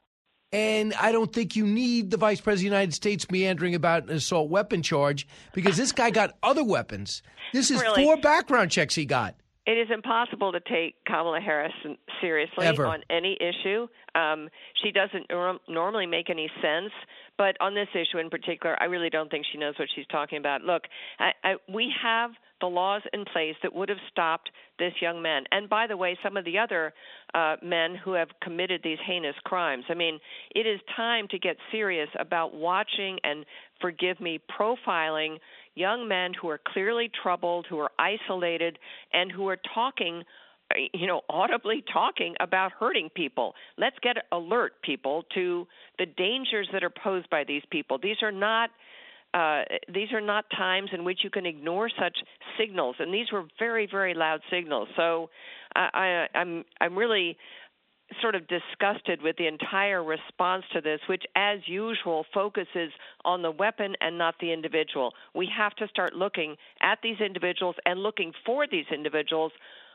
And I don't think you need the Vice President of the United States meandering about an assault weapon charge because this guy got other weapons. This is Really? four background checks he got. It is impossible to take Kamala Harris seriously Ever. on any issue. Um, she doesn't norm- normally make any sense, But on this issue in particular, I really don't think she knows what she's talking about. Look, I, I, we have the laws in place that would have stopped this young man. And by the way, some of the other uh, men who have committed these heinous crimes. I mean, it is time to get serious about watching and, forgive me, profiling young men who are clearly troubled, who are isolated, and who are talking, you know, audibly talking about hurting people. Let's get alert, people, to the dangers that are posed by these people. These are not uh, these are not times in which you can ignore such signals, and these were very, very loud signals. So I, I, I'm I'm really sort of disgusted with the entire response to this, which, as usual, focuses on the weapon and not the individual. We have to start looking at these individuals and looking for these individuals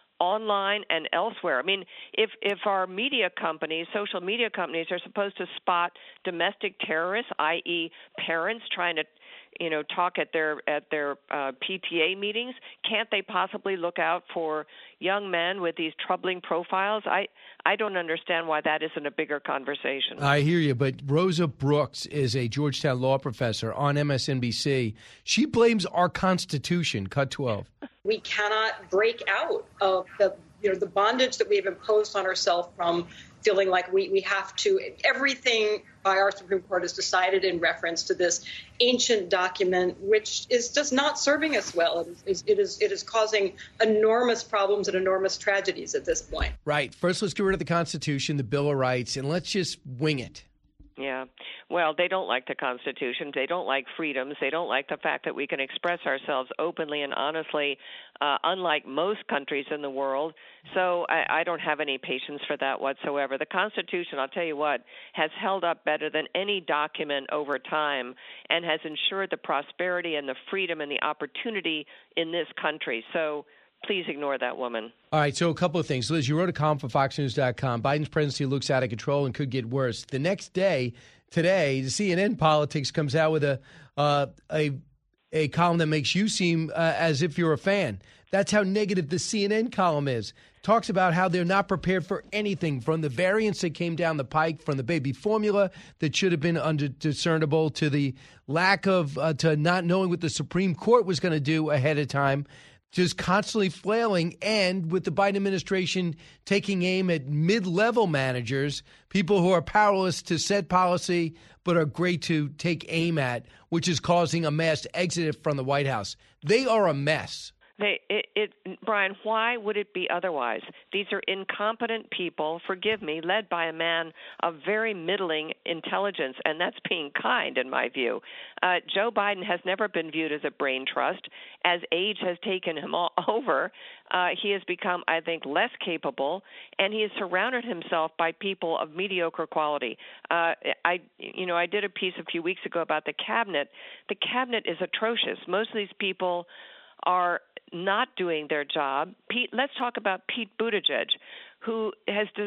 online and elsewhere. I mean, if if our media companies, social media companies, are supposed to spot domestic terrorists, that is, parents trying to, you know, talk at their at their uh, P T A meetings, can't they possibly look out for young men with these troubling profiles? I I don't understand why that isn't a bigger conversation. I hear you, but Rosa Brooks is a Georgetown law professor on M S N B C. She blames our Constitution. Cut twelve. We cannot break out of the, you know, the bondage that we've imposed on ourselves from feeling like we, we have to. Everything by our Supreme Court is decided in reference to this ancient document, which is just not serving us well. It is, it is, it is causing enormous problems and enormous tragedies at this point. Right. First, let's get rid of the Constitution, the Bill of Rights, and let's just wing it. Yeah. Well, they don't like the Constitution. They don't like freedoms. They don't like the fact that we can express ourselves openly and honestly, uh, unlike most countries in the world. So I, I don't have any patience for that whatsoever. The Constitution, I'll tell you what, has held up better than any document over time and has ensured the prosperity and the freedom and the opportunity in this country. So please ignore that woman. All right, so a couple of things. Liz, you wrote a column for Fox News dot com. Biden's presidency looks out of control and could get worse. The next day, today, the C N N Politics comes out with a uh, a a column that makes you seem uh, as if you're a fan. That's how negative the C N N column is. Talks about how they're not prepared for anything, from the variants that came down the pike, from the baby formula that should have been undiscernible, to the lack of, uh, to not knowing what the Supreme Court was going to do ahead of time. Just constantly flailing, and with the Biden administration taking aim at mid-level managers, people who are powerless to set policy but are great to take aim at, which is causing a mass exodus from the White House. They are a mess. They, it, it, Brian, why would it be otherwise? These are incompetent people, forgive me, led by a man of very middling intelligence, and that's being kind in my view. Uh, Joe Biden has never been viewed as a brain trust. As age has taken him all over, uh, he has become, I think, less capable, and he has surrounded himself by people of mediocre quality. Uh, I, you know, I did a piece a few weeks ago about the cabinet. The cabinet is atrocious. Most of these people are not doing their job. Pete, let's talk about Pete Buttigieg, who has to,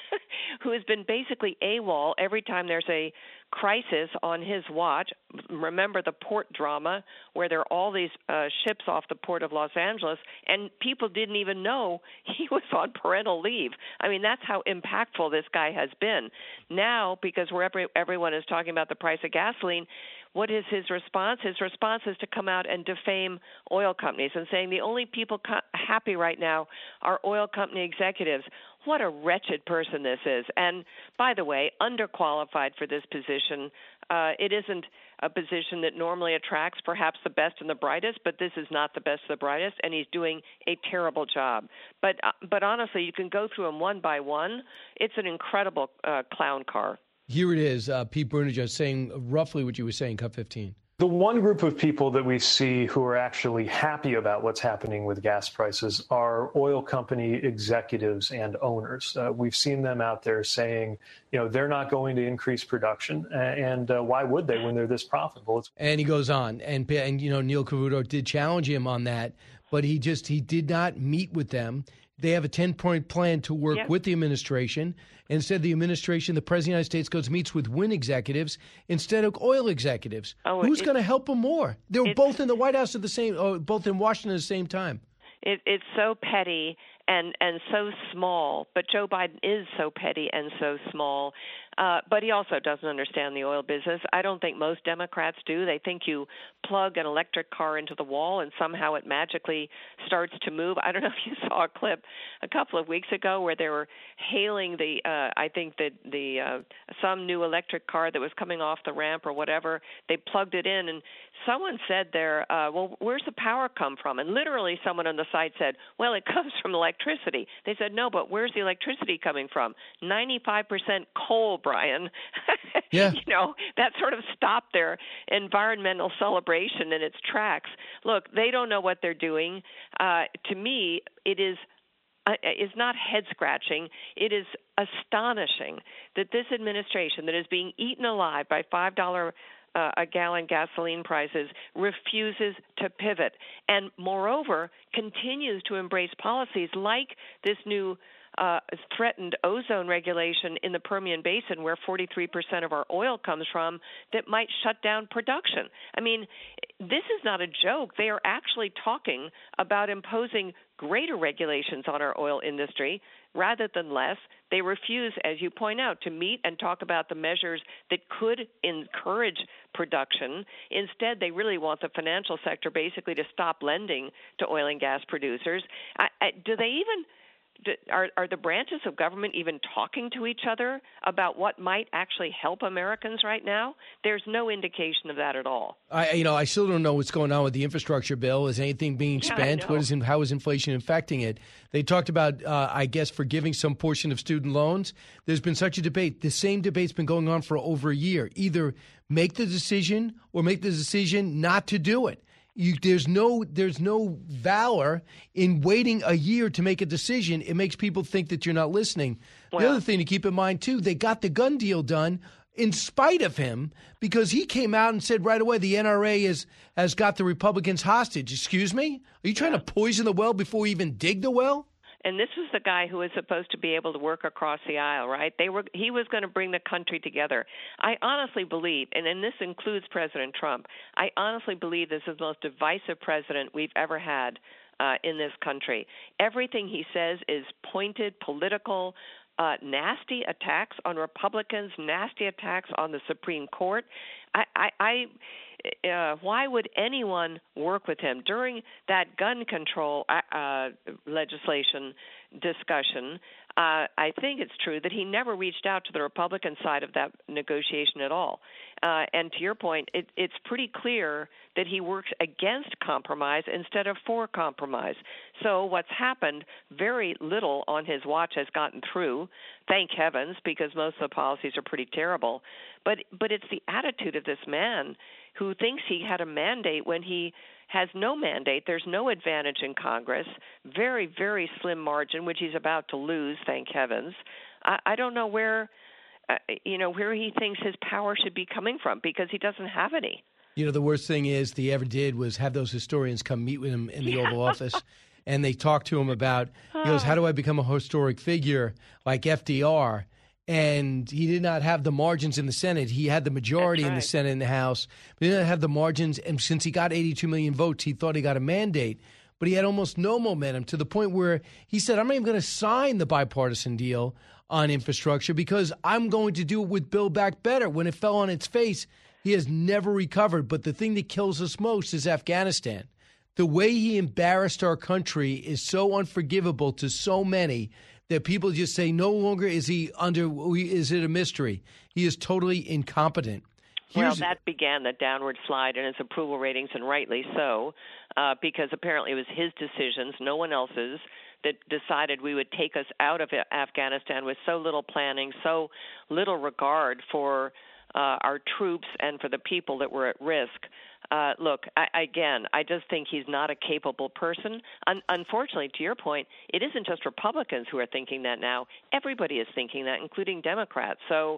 who has been basically AWOL every time there's a crisis on his watch. Remember the port drama where there are all these uh, ships off the port of Los Angeles, and people didn't even know he was on parental leave. I mean, that's how impactful this guy has been. Now, because we're every, everyone is talking about the price of gasoline, what is his response? His response is to come out and defame oil companies and saying the only people co- happy right now are oil company executives. What a wretched person this is. And by the way, underqualified for this position. Uh, it isn't a position that normally attracts perhaps the best and the brightest, but this is not the best and the brightest, and he's doing a terrible job. But uh, but honestly, you can go through them one by one. It's an incredible uh, clown car. Here it is, uh, Pete Buttigieg saying roughly what you were saying, Cut fifteen. The one group of people that we see who are actually happy about what's happening with gas prices are oil company executives and owners. Uh, we've seen them out there saying, you know, they're not going to increase production. And uh, why would they when they're this profitable? It's- and he goes on. And, and, you know, Neil Cavuto did challenge him on that, but he just he did not meet with them. They have a ten-point plan to work yeah. with the administration. Instead, the administration, the President of the United States, goes meets with wind executives instead of oil executives. Oh, Who's it, going to help them more? They were both in the White House at the same, oh, both in Washington at the same time. It, it's so petty and and so small. But Joe Biden is so petty and so small. Uh, but he also doesn't understand the oil business. I don't think most Democrats do. They think you plug an electric car into the wall and somehow it magically starts to move. I don't know if you saw a clip a couple of weeks ago where they were hailing the, uh, I think that the uh, some new electric car that was coming off the ramp or whatever. They plugged it in, and someone said there, uh, well, where's the power come from? And literally someone on the site said, well, it comes from electricity. They said, no, but where's the electricity coming from? ninety-five percent coal, Brian. Yeah. You know, that sort of stopped their environmental celebration in its tracks. Look, they don't know what they're doing. Uh, to me, it is uh, is not head-scratching. It is astonishing that this administration that is being eaten alive by five dollars uh, a gallon gasoline prices refuses to pivot and, moreover, continues to embrace policies like this new Uh, threatened ozone regulation in the Permian Basin, where forty-three percent of our oil comes from, that might shut down production. I mean, this is not a joke. They are actually talking about imposing greater regulations on our oil industry rather than less. They refuse, as you point out, to meet and talk about the measures that could encourage production. Instead, they really want the financial sector basically to stop lending to oil and gas producers. I, I, do they even... Are, are the branches of government even talking to each other about what might actually help Americans right now? There's no indication of that at all. I, you know, I still don't know what's going on with the infrastructure bill. Is anything being spent? Yeah, what is in, how is inflation affecting it? They talked about, uh, I guess, forgiving some portion of student loans. There's been such a debate. The same debate's been going on for over a year. Either make the decision or make the decision not to do it. You, there's no there's no valor in waiting a year to make a decision. It makes people think that you're not listening. Well, the other thing to keep in mind, too, they got the gun deal done in spite of him because he came out and said right away the N R A is, has got the Republicans hostage. Excuse me? Are you trying yeah. to poison the well before we even dig the well? And this was the guy who was supposed to be able to work across the aisle, right? They were. He was going to bring the country together. I honestly believe, and, and this includes President Trump, I honestly believe this is the most divisive president we've ever had uh, in this country. Everything he says is pointed, political, uh, nasty attacks on Republicans, nasty attacks on the Supreme Court. I, I, I Uh, why would anyone work with him? During that gun control uh, legislation discussion, uh, I think it's true that he never reached out to the Republican side of that negotiation at all. Uh, and to your point, it, it's pretty clear that he works against compromise instead of for compromise. So what's happened, very little on his watch has gotten through, thank heavens, because most of the policies are pretty terrible. But but it's the attitude of this man who thinks he had a mandate when he has no mandate. There's no advantage in Congress, very, very slim margin, which he's about to lose, thank heavens. I, I don't know where, uh, you know, where he thinks his power should be coming from because he doesn't have any. You know, the worst thing is they ever did was have those historians come meet with him in the yeah. Oval Office, and they talked to him about, he goes, how do I become a historic figure like F D R? And he did not have the margins in the Senate. He had the majority right. in the Senate and the House. But he didn't have the margins. And since he got eighty-two million votes, he thought he got a mandate. But he had almost no momentum to the point where he said, I'm not even going to sign the bipartisan deal on infrastructure because I'm going to do it with Build Back Better. When it fell on its face, he has never recovered. But the thing that kills us most is Afghanistan. The way he embarrassed our country is so unforgivable to so many that people just say no longer is he under, is it a mystery? He is totally incompetent. Here's, well, that began the downward slide in his approval ratings, and rightly so, uh, because apparently it was his decisions, no one else's, that decided we would take us out of Afghanistan with so little planning, so little regard for uh, our troops and for the people that were at risk. Uh, look, I, again, I just think he's not a capable person. Un- unfortunately, to your point, it isn't just Republicans who are thinking that now. Everybody is thinking that, including Democrats. So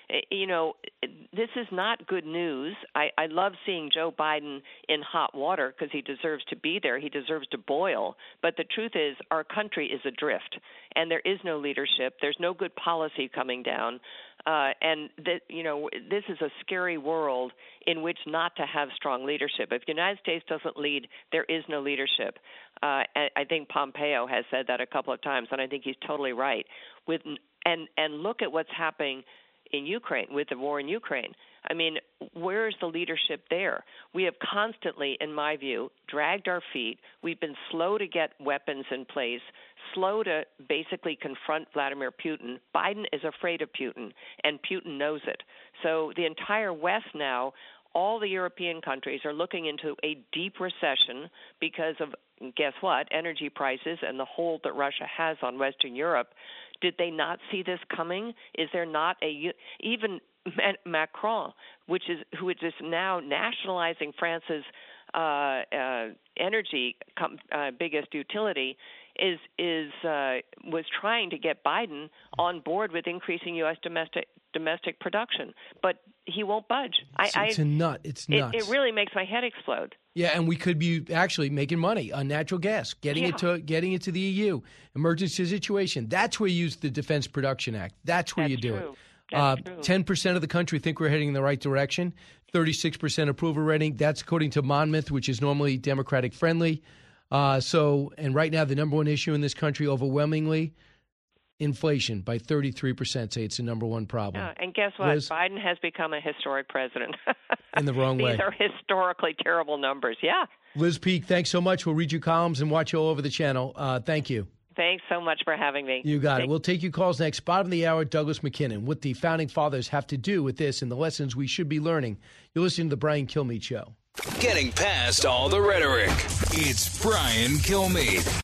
you know, this is not good news. I, I love seeing Joe Biden in hot water because he deserves to be there. He deserves to boil. But the truth is our country is adrift, and there is no leadership. There's no good policy coming down. Uh, and, that, you know, this is a scary world in which not to have strong leadership. If the United States doesn't lead, there is no leadership. Uh, and I think Pompeo has said that a couple of times, and I think he's totally right. With and and look at what's happening in Ukraine with the war in Ukraine. I mean, where is the leadership there? We have constantly, in my view, dragged our feet. We've been slow to get weapons in place, slow to basically confront Vladimir Putin. Biden is afraid of Putin, and Putin knows it. So the entire West now, all the European countries are looking into a deep recession because of, guess what, energy prices and the hold that Russia has on Western Europe. Did they not see this coming? Is there not a even Macron, which is who is just now nationalizing France's uh, uh, energy com- uh, biggest utility, is is uh, was trying to get Biden on board with increasing U S domestic domestic production, but he won't budge. It's, I, it's I, a nut. It's it, nuts. it really makes my head explode. Yeah, and we could be actually making money on natural gas, getting Yeah. it to getting it to the E U. Emergency situation. That's where you use the Defense Production Act. That's where That's you do true. it. That's Uh, true. ten percent of the country think we're heading in the right direction. thirty-six percent approval rating. That's according to Monmouth, which is normally Democratic friendly. Uh, so, and right now, the number one issue in this country, overwhelmingly, inflation by thirty-three percent say it's the number one problem. Yeah, and guess what? Liz? Biden has become a historic president. In the wrong These way. are historically terrible numbers. Yeah. Liz Peek, thanks so much. We'll read your columns and watch you all over the channel. Uh, thank you. Thanks so much for having me. You got it. Thank- We'll take your calls next. Bottom of the hour, Douglas McKinnon. What the Founding Fathers have to do with this and the lessons we should be learning. You're listening to the Brian Kilmeade Show. Getting past all the rhetoric, it's Brian Kilmeade.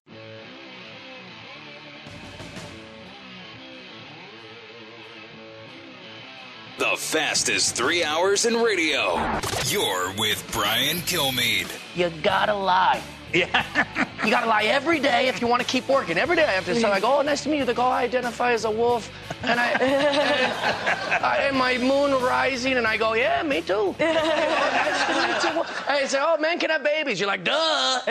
The fastest three hours in radio. You're with Brian Kilmeade. You gotta lie. Yeah. You gotta lie every day if you want to keep working. Every day I have to say, like, oh, nice to meet you. They go, I identify as a wolf. And I, and, I, and my moon rising, and I go, yeah, me too. Oh, nice to meet you. I say, oh, men can have babies. You're like, duh.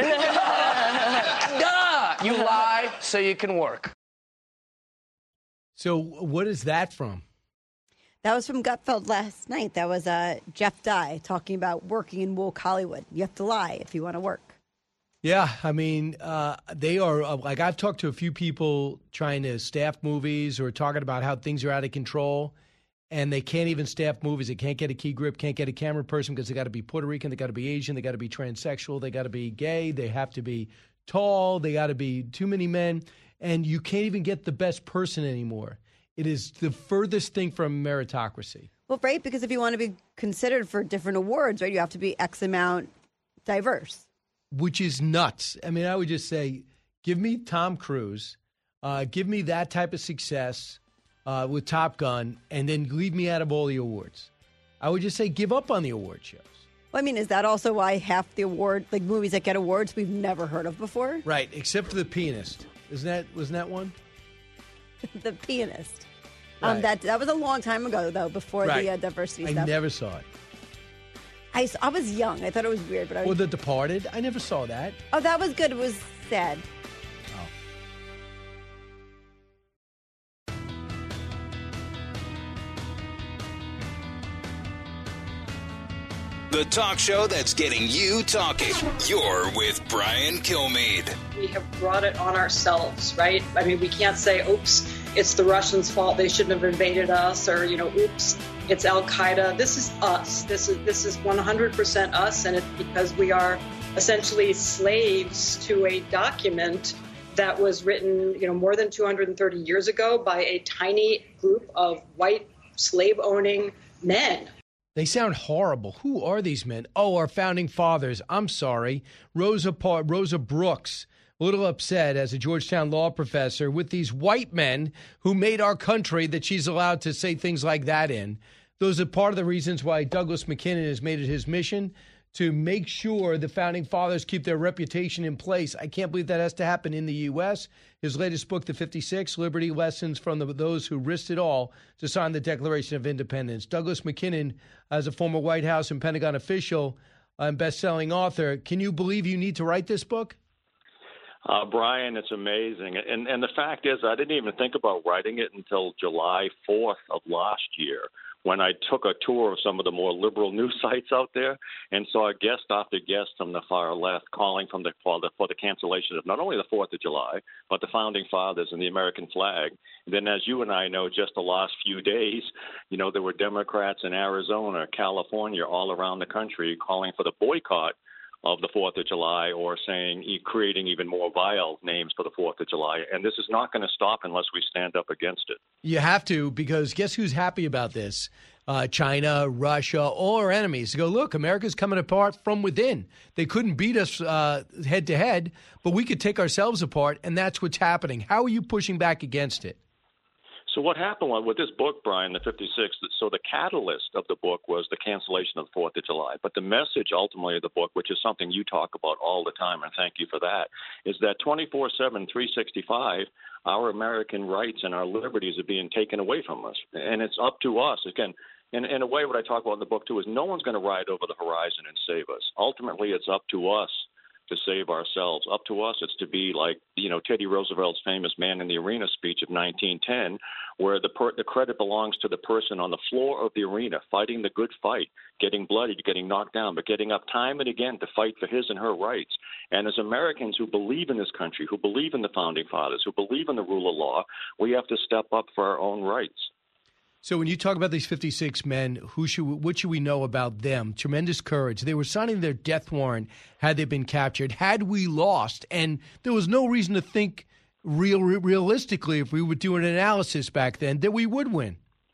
Duh. You lie so you can work. So, what is that from? That was from Gutfeld last night. That was uh, Jeff Dye talking about working in woke Hollywood. You have to lie if you want to work. Yeah, I mean, uh, they are, uh, like, I've talked to a few people trying to staff movies or talking about how things are out of control, and they can't even staff movies. They can't get a key grip, can't get a camera person because they got to be Puerto Rican, they got to be Asian, they got to be transsexual, they got to be gay, they have to be tall, they got to be too many men, and you can't even get the best person anymore. It is the furthest thing from meritocracy. Well, right, because if you want to be considered for different awards, right, you have to be X amount diverse. Which is nuts. I mean, I would just say, give me Tom Cruise, uh, give me that type of success uh, with Top Gun, and then leave me out of all the awards. I would just say, give up on the award shows. Well, I mean, is that also why half the award, like movies that get awards, we've never heard of before? Right, except for The Pianist. Isn't that wasn't that one? The Pianist. Right. Um, that that was a long time ago, though, before Right. the uh, diversity I stuff. never saw it. I, s- I was young. I thought it was weird, but I Or was, The Departed. I never saw that. oh, that was good. It was sad. The talk show that's getting you talking. You're with Brian Kilmeade. We have brought it on ourselves, right? I mean, we can't say, oops, it's the Russians' fault. They shouldn't have invaded us, or, you know, oops, it's Al-Qaeda. This is us. This is this is one hundred percent us, and it's because we are essentially slaves to a document that was written, you know, more than two hundred thirty years ago by a tiny group of white slave-owning men. They sound horrible. Who are these men? Oh, our founding fathers. I'm sorry. Rosa pa- Rosa Brooks, a little upset as a Georgetown law professor with these white men who made our country that she's allowed to say things like that in. Those are part of the reasons why Douglas McKinnon has made it his mission to make sure the founding fathers keep their reputation in place. I can't believe that has to happen in the U S. His latest book, The fifty-six, Liberty Lessons from the, Those Who Risked It All to Sign the Declaration of Independence. Douglas Mackinnon, as a former White House and Pentagon official and best-selling author, can you believe you need to write this book? Uh, Brian, it's amazing. And, and the fact is, I didn't even think about writing it until July fourth of last year, when I took a tour of some of the more liberal news sites out there and saw guest after guest from the far left calling from the, for, the, for the cancellation of not only the fourth of July, but the Founding Fathers and the American flag. And then, as you and I know, just the last few days, you know, there were Democrats in Arizona, California, all around the country calling for the boycott of the fourth of July, or saying, creating even more vile names for the fourth of July. And this is not going to stop unless we stand up against it. You have to, because guess who's happy about this? Uh, China, Russia, all our enemies. They go, look, America's coming apart from within. They couldn't beat us uh, head to head, but we could take ourselves apart, and that's what's happening. How are you pushing back against it? So what happened with this book, Brian, the fifty-six, so the catalyst of the book was the cancellation of the fourth of July. But the message ultimately of the book, which is something you talk about all the time, and thank you for that, is that twenty-four seven, three sixty-five, our American rights and our liberties are being taken away from us. And it's up to us. Again, in, in a way, what I talk about in the book, too, is no one's going to ride over the horizon and save us. Ultimately, it's up to us to save ourselves. Up to us, it's to be like, you know, Teddy Roosevelt's famous Man in the Arena speech of nineteen ten, where the per- the credit belongs to the person on the floor of the arena, fighting the good fight, getting bloodied, getting knocked down, but getting up time and again to fight for his and her rights. And as Americans who believe in this country, who believe in the Founding Fathers, who believe in the rule of law, we have to step up for our own rights. So when you talk about these fifty-six men, who should what should we know about them? Tremendous courage. They were signing their death warrant had they been captured. Had we lost, and there was no reason to think real realistically, if we would do an analysis back then, that we would win.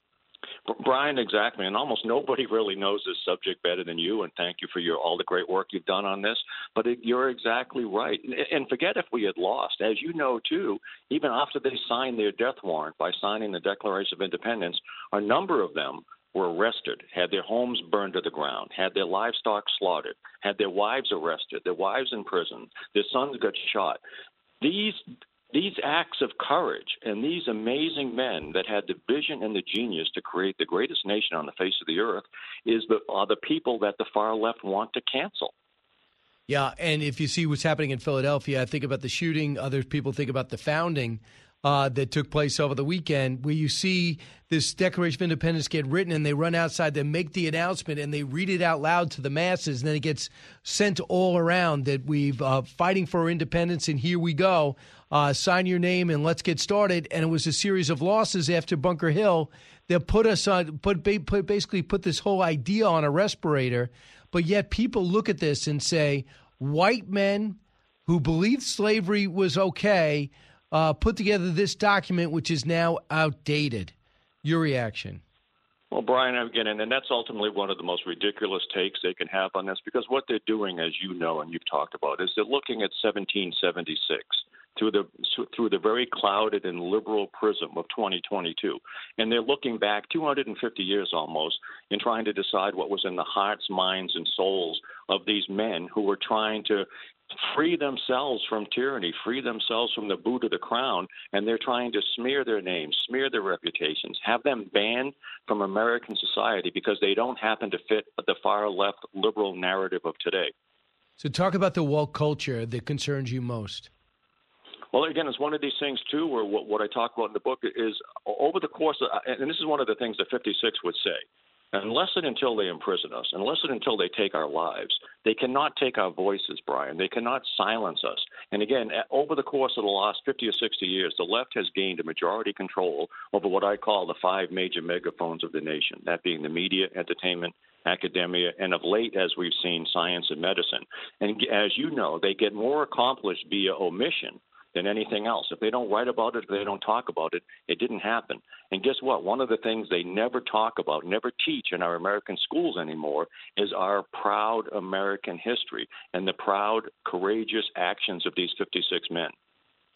Brian, exactly. And almost nobody really knows this subject better than you, and thank you for your all the great work you've done on this. But it, you're exactly right. And forget if we had lost. As you know, too, even after they signed their death warrant by signing the Declaration of Independence, a number of them were arrested, had their homes burned to the ground, had their livestock slaughtered, had their wives arrested, their wives in prison, their sons got shot. These These acts of courage and these amazing men that had the vision and the genius to create the greatest nation on the face of the earth is the, are the people that the far left want to cancel. Yeah, and if you see what's happening in Philadelphia, I think about the shooting. Other people think about the founding uh, that took place over the weekend, where you see this Declaration of Independence get written and they run outside, they make the announcement and they read it out loud to the masses, and then it gets sent all around that we've uh, fighting for our independence, and here we go. Uh, sign your name and let's get started. And it was a series of losses after Bunker Hill that put us on, put, put basically put this whole idea on a respirator. But yet people look at this and say, white men who believed slavery was okay uh, put together this document, which is now outdated. Your reaction? Well, Brian, again, and, and that's ultimately one of the most ridiculous takes they can have on this, because what they're doing, as you know and you've talked about, is they're looking at seventeen seventy-six. Through the through the very clouded and liberal prism of twenty twenty-two. And they're looking back two hundred fifty years almost and trying to decide what was in the hearts, minds, and souls of these men who were trying to free themselves from tyranny, free themselves from the boot of the crown, and they're trying to smear their names, smear their reputations, have them banned from American society because they don't happen to fit the far-left liberal narrative of today. So talk about the woke culture that concerns you most. Well, again, it's one of these things, too, where what, what I talk about in the book is over the course of, and this is one of the things that fifty-six would say, unless and until they imprison us, unless and until they take our lives, they cannot take our voices, Brian. They cannot silence us. And again, over the course of the last fifty or sixty years, the left has gained a majority control over what I call the five major megaphones of the nation, that being the media, entertainment, academia, and of late, as we've seen, science and medicine. And as you know, they get more accomplished via omission than anything else. If they don't write about it, if they don't talk about it, it didn't happen. And guess what? One of the things they never talk about, never teach in our American schools anymore is our proud American history and the proud, courageous actions of these fifty-six men.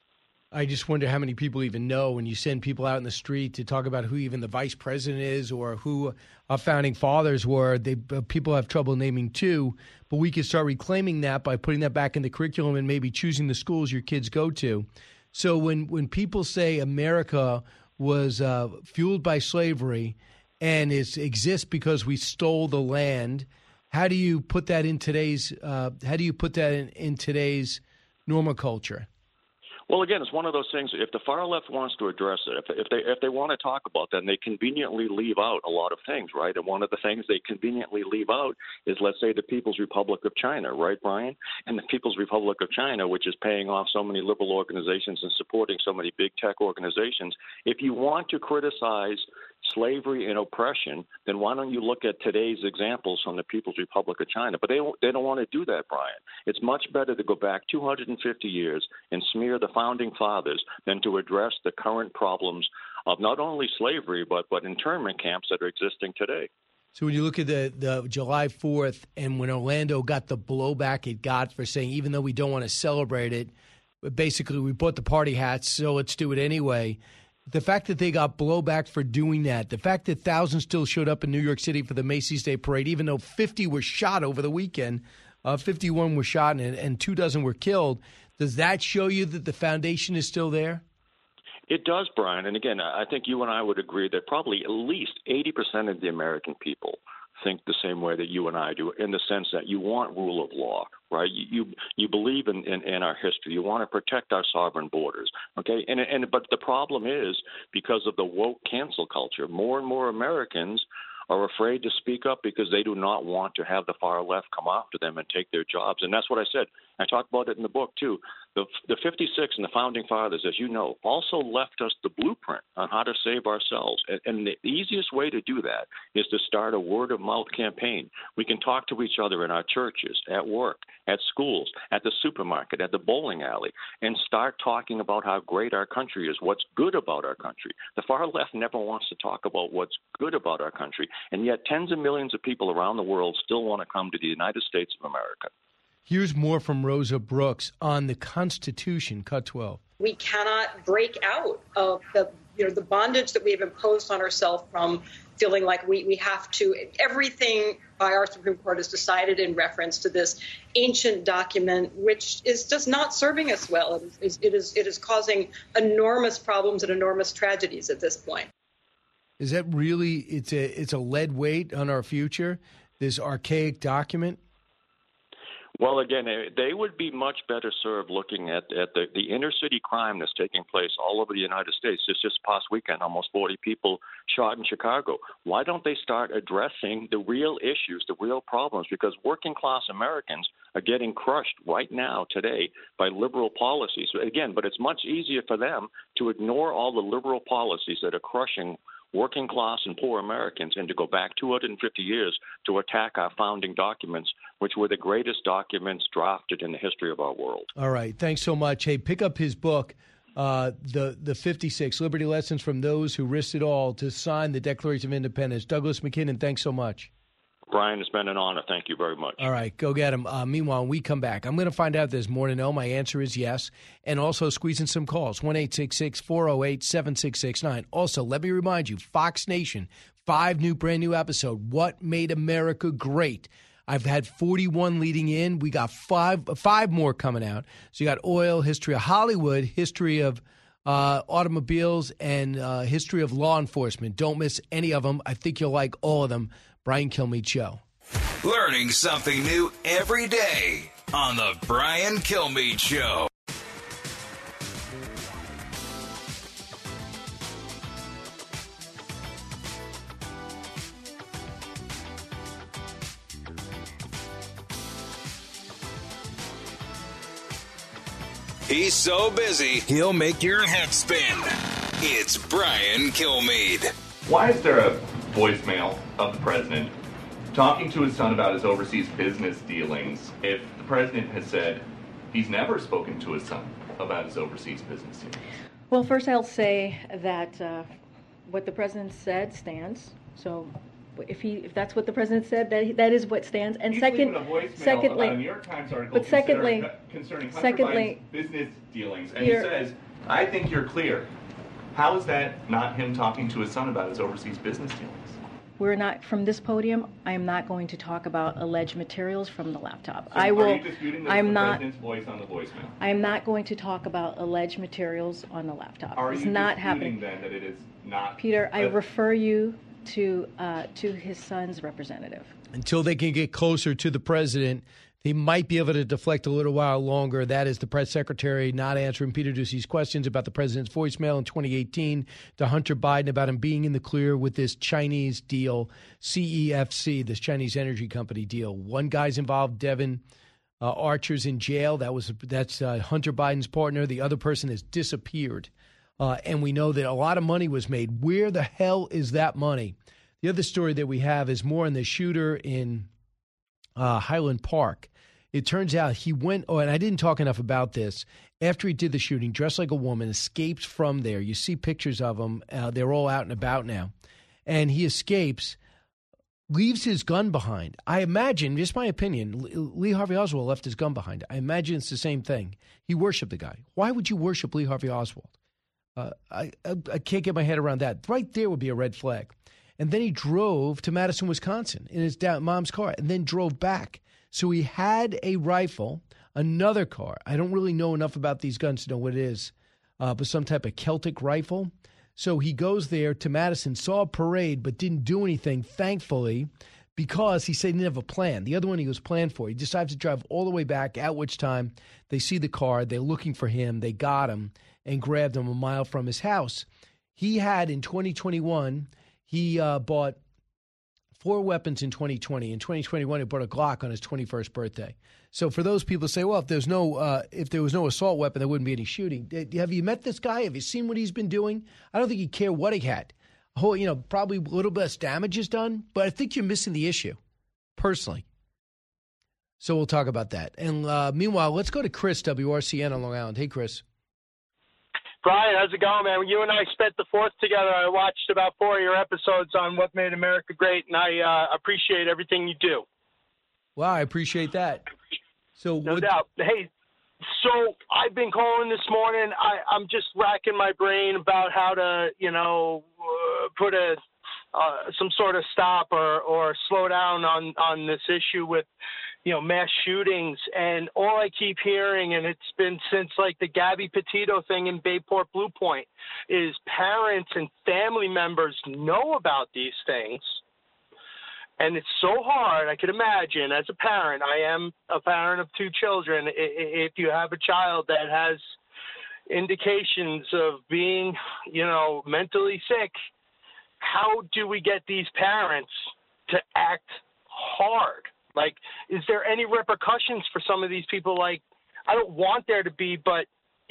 I just wonder how many people even know when you send people out in the street to talk about who even the vice president is or who our founding fathers were. They uh, people have trouble naming two, but we could start reclaiming that by putting that back in the curriculum and maybe choosing the schools your kids go to. So when, when people say America was uh, fueled by slavery and it exists because we stole the land, how do you put that in today's uh, how do you put that in, in today's normal culture? Well, again, it's one of those things. If the far left wants to address it, if, if they if they want to talk about that, then they conveniently leave out a lot of things, right? And one of the things they conveniently leave out is, let's say, the People's Republic of China, right, Brian? And the People's Republic of China, which is paying off so many liberal organizations and supporting so many big tech organizations. If you want to criticize slavery and oppression, then why don't you look at today's examples from the People's Republic of China? But they don't, they don't want to do that, Brian. It's much better to go back two hundred fifty years and smear the founding fathers than to address the current problems of not only slavery but, but internment camps that are existing today. So when you look at the, the July fourth and when Orlando got the blowback it got for saying even though we don't want to celebrate it, basically we bought the party hats, so let's do it anyway. The fact that they got blowback for doing that, the fact that thousands still showed up in New York City for the Macy's Day Parade, even though fifty were shot over the weekend, uh, fifty-one were shot and, and two dozen were killed, does that show you that the foundation is still there? It does, Brian. And again, I think you and I would agree that probably at least eighty percent of the American people think the same way that you and I do, in the sense that you want rule of law, right? You you, you believe in, in, in our history. You want to protect our sovereign borders, okay? And and but the problem is, because of the woke cancel culture, more and more Americans are afraid to speak up because they do not want to have the far left come after them and take their jobs. And that's what I said. I talked about it in the book, too. The, the fifty-six and the Founding Fathers, as you know, also left us the blueprint on how to save ourselves. And, and the easiest way to do that is to start a word-of-mouth campaign. We can talk to each other in our churches, at work, at schools, at the supermarket, at the bowling alley, and start talking about how great our country is, what's good about our country. The far left never wants to talk about what's good about our country, and yet tens of millions of people around the world still want to come to the United States of America. Here's more from Rosa Brooks on the Constitution, cut twelve. We cannot break out of the you know the bondage that we have imposed on ourselves from feeling like we, we have to. Everything by our Supreme Court is decided in reference to this ancient document, which is just not serving us well. It is it is, it is causing enormous problems and enormous tragedies at this point. Is that really it's a it's a lead weight on our future? This archaic document. Well, again, they would be much better served looking at, at the, the inner city crime that's taking place all over the United States. Just this past weekend, almost forty people shot in Chicago. Why don't they start addressing the real issues, the real problems? Because working class Americans are getting crushed right now, today, by liberal policies. Again, but it's much easier for them to ignore all the liberal policies that are crushing working class and poor Americans and to go back two hundred fifty years to attack our founding documents, which were the greatest documents drafted in the history of our world. All right. Thanks so much. Hey, pick up his book, uh, the the fifty-six Liberty Lessons from Those Who Risked It All to Sign the Declaration of Independence. Douglas McKinnon, thanks so much. Brian, it's been an honor. Thank you very much. All right, go get him. Uh, meanwhile, when we come back, I'm going to find out if there's more to know. My answer is yes. And also squeeze in some calls, one eight six six, four oh eight, seven six six nine. Also, let me remind you, Fox Nation, five new, brand new episode, What Made America Great. I've had forty-one leading in. We got five five more coming out. So you got oil, history of Hollywood, history of uh, automobiles, and uh, history of law enforcement. Don't miss any of them. I think you'll like all of them. Brian Kilmeade Show. Learning something new every day on the Brian Kilmeade Show. He's so busy, he'll make your head spin. It's Brian Kilmeade. Why is there a voicemail of the president talking to his son about his overseas business dealings if the president has said he's never spoken to his son about his overseas business dealings? Well, first I'll say that uh, what the president said stands. So if he if that's what the president said, that that is what stands. And He's second, leaving a voicemail secondly, about a New York Times article but secondly, concerning Hunter secondly, Biden's business dealings, and he you're- says I think you're clear. How is that not him talking to his son about his overseas business dealings? We're not, from this podium, I am not going to talk about alleged materials from the laptop. So I will, are you disputing that I'm the not, president's voice on the voicemail? I am not going to talk about alleged materials on the laptop. Are It's you not disputing happening. then that it is not? Peter, I a- refer you to, uh, to his son's representative. Until they can get closer to the president, they might be able to deflect a little while longer. That is the press secretary not answering Peter Doocy's questions about the president's voicemail in twenty eighteen to Hunter Biden about him being in the clear with this Chinese deal, C E F C, this Chinese energy company deal. One guy's involved, Devin uh, Archer's in jail. That was that's uh, Hunter Biden's partner. The other person has disappeared. Uh, and we know that a lot of money was made. Where the hell is that money? The other story that we have is more on the shooter in uh, Highland Park. It turns out he went, oh, and I didn't talk enough about this. After he did the shooting, dressed like a woman, escaped from there. You see pictures of him. Uh, they're all out and about now. And he escapes, leaves his gun behind. I imagine, just my opinion, Lee Harvey Oswald left his gun behind. I imagine it's the same thing. He worshiped the guy. Why would you worship Lee Harvey Oswald? Uh, I, I, I can't get my head around that. Right there would be a red flag. And then he drove to Madison, Wisconsin in his da- mom's car and then drove back. So he had a rifle, another car. I don't really know enough about these guns to know what it is, uh, but some type of Celtic rifle. So he goes there to Madison, saw a parade, but didn't do anything, thankfully, because he said he didn't have a plan. The other one he was planned for. He decides to drive all the way back, at which time they see the car. They're looking for him. They got him and grabbed him a mile from his house. He had, in twenty twenty-one, he uh, bought four weapons in twenty twenty. In twenty twenty-one, he bought a Glock on his twenty-first birthday. So for those people who say, well, if there's no, uh, if there was no assault weapon, there wouldn't be any shooting. Have you met this guy? Have you seen what he's been doing? I don't think he'd care what he had. Oh, you know, probably a little less damage is done, but I think you're missing the issue, personally. So we'll talk about that. And uh, meanwhile, let's go to Chris, W R C N on Long Island. Hey, Chris. Brian, how's it going, man? You and I spent the fourth together. I watched about four of your episodes on What Made America Great, and I uh, appreciate everything you do. Wow, I appreciate that. So no what... doubt. Hey, so I've been calling this morning. I, I'm just racking my brain about how to, you know, uh, put a uh, some sort of stop or, or slow down on, on this issue with, you know, mass shootings. And all I keep hearing, and it's been since like the Gabby Petito thing in Bayport Blue Point, is parents and family members know about these things. And it's so hard, I could imagine, as a parent, I am a parent of two children, if you have a child that has indications of being, you know, mentally sick, how do we get these parents to act hard? Like, is there any repercussions for some of these people? Like, I don't want there to be, but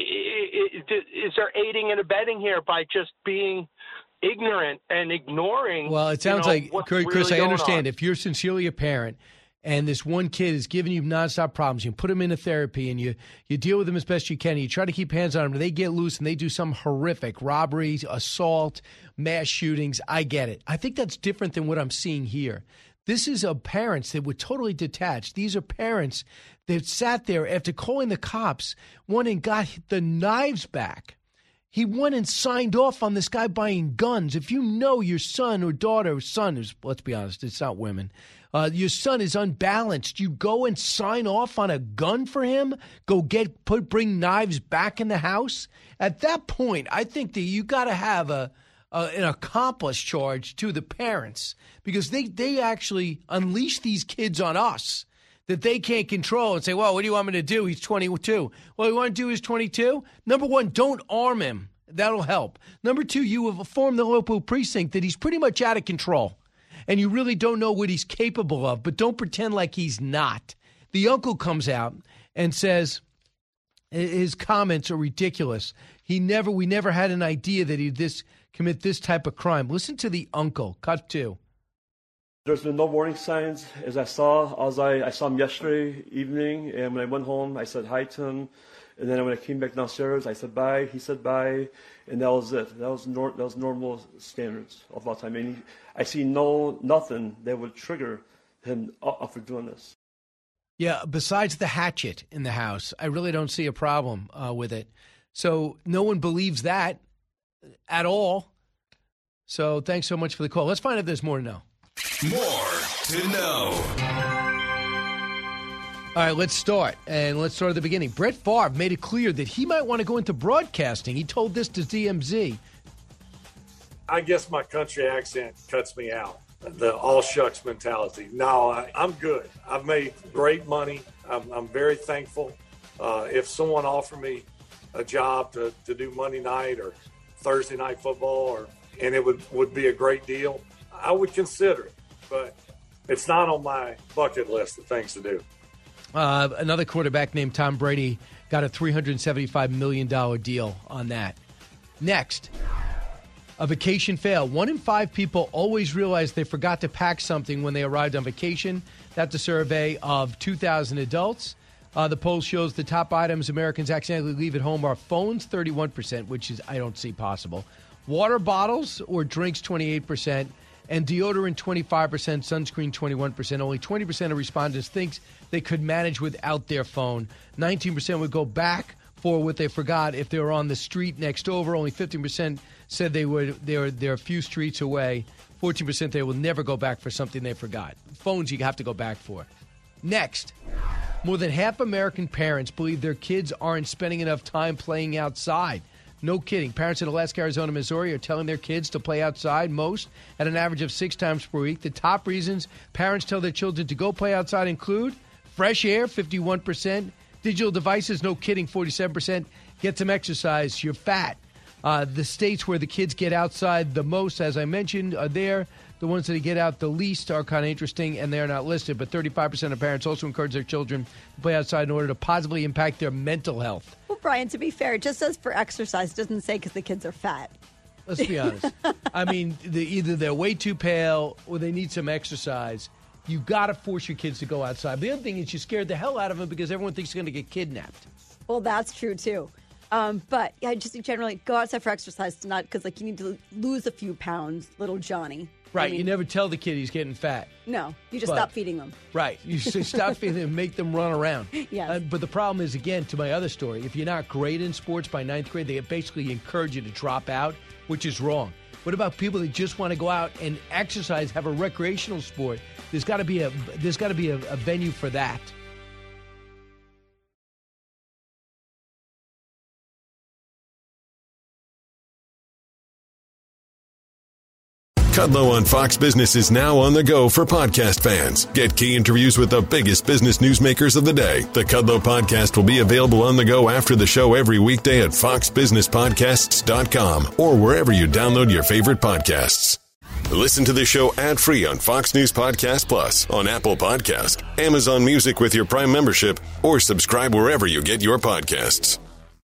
is there aiding and abetting here by just being ignorant and ignoring? Well, it sounds you know, like, what's Chris, really I going understand. on? If you're sincerely a parent and this one kid is giving you nonstop problems, you put them into therapy and you, you deal with them as best you can, and you try to keep hands on them, and they get loose and they do some horrific robbery, assault, mass shootings, I get it. I think that's different than what I'm seeing here. This is a parents that were totally detached. These are parents that sat there after calling the cops, went and got the knives back. He went and signed off on this guy buying guns. If you know your son or daughter or son is, let's be honest, it's not women, uh, your son is unbalanced, you go and sign off on a gun for him, go get, put, bring knives back in the house. At that point, I think that you got to have a, Uh, an accomplice charge to the parents, because they, they actually unleash these kids on us that they can't control and say, well, what do you want me to do? He's twenty-two. Well, you want to do is twenty-two? Number one, don't arm him. That'll help. Number two, you have formed the local precinct that he's pretty much out of control, and you really don't know what he's capable of, but don't pretend like he's not. The uncle comes out and says his comments are ridiculous. He never, we never had an idea that he'd this commit this type of crime. Listen to the uncle. Cut two. There's been no warning signs. As I saw, as I, I saw him yesterday evening, and when I went home, I said hi to him. And then when I came back downstairs, I said bye. He said bye, and that was it. That was nor, that was normal standards of all time. And he, I see no nothing that would trigger him up for doing this. Yeah, besides the hatchet in the house, I really don't see a problem uh, with it. So no one believes that at all. So thanks so much for the call. Let's find out if there's more to know. More to know. All right, let's start. And let's start at the beginning. Brett Favre made it clear that he might want to go into broadcasting. He told this to D M Z. I guess my country accent cuts me out. The all shucks mentality. No, I, I'm good. I've made great money. I'm, I'm very thankful. Uh, if someone offered me a job to, to do Monday night or Thursday night football, or and it would, would be a great deal, I would consider it. But it's not on my bucket list of things to do. Uh, another quarterback named Tom Brady got a three hundred seventy-five million dollars deal on that. Next, a vacation fail. One in five people always realize they forgot to pack something when they arrived on vacation. That's a survey of two thousand adults. Uh, the poll shows the top items Americans accidentally leave at home are phones, thirty-one percent, which is I don't see possible. Water bottles or drinks, twenty-eight percent. And deodorant, twenty-five percent, sunscreen, twenty-one percent. Only twenty percent of respondents thinks they could manage without their phone. nineteen percent would go back for what they forgot if they were on the street next over. Only fifteen percent said they would. They're, they're a few streets away. fourteen percent they will never go back for something they forgot. Phones you have to go back for. Next, more than half American parents believe their kids aren't spending enough time playing outside. No kidding. Parents in Alaska, Arizona, Missouri are telling their kids to play outside most at an average of six times per week. The top reasons parents tell their children to go play outside include fresh air, fifty-one percent, digital devices, no kidding, forty-seven percent, get some exercise, you're fat. Uh, the states where the kids get outside the most, as I mentioned, are there. The ones that get out the least are kind of interesting, and they're not listed. But thirty-five percent of parents also encourage their children to play outside in order to positively impact their mental health. Well, Brian, to be fair, it just says for exercise. It doesn't say because the kids are fat. Let's be honest. I mean, the, either they're way too pale or they need some exercise. You got to force your kids to go outside. But the other thing is you scared the hell out of them because everyone thinks they're going to get kidnapped. Well, that's true, too. Um, but yeah, just generally go outside for exercise, not because like you need to lose a few pounds, little Johnny. Right. I mean, you never tell the kid he's getting fat. No, you just But- stop feeding them. Right. You say stop feeding them and make them run around. Yes. Uh, but the problem is, again, to my other story, if you're not great in sports by ninth grade, they basically encourage you to drop out, which is wrong. What about people that just want to go out and exercise, have a recreational sport? There's got to be a there's got to be a, a venue for that. Kudlow on Fox Business is now on the go for podcast fans. Get key interviews with the biggest business newsmakers of the day. The Kudlow podcast will be available on the go after the show every weekday at fox business podcasts dot com or wherever you download your favorite podcasts. Listen to the show ad-free on Fox News Podcast Plus, on Apple Podcast, Amazon Music with your Prime membership, or subscribe wherever you get your podcasts.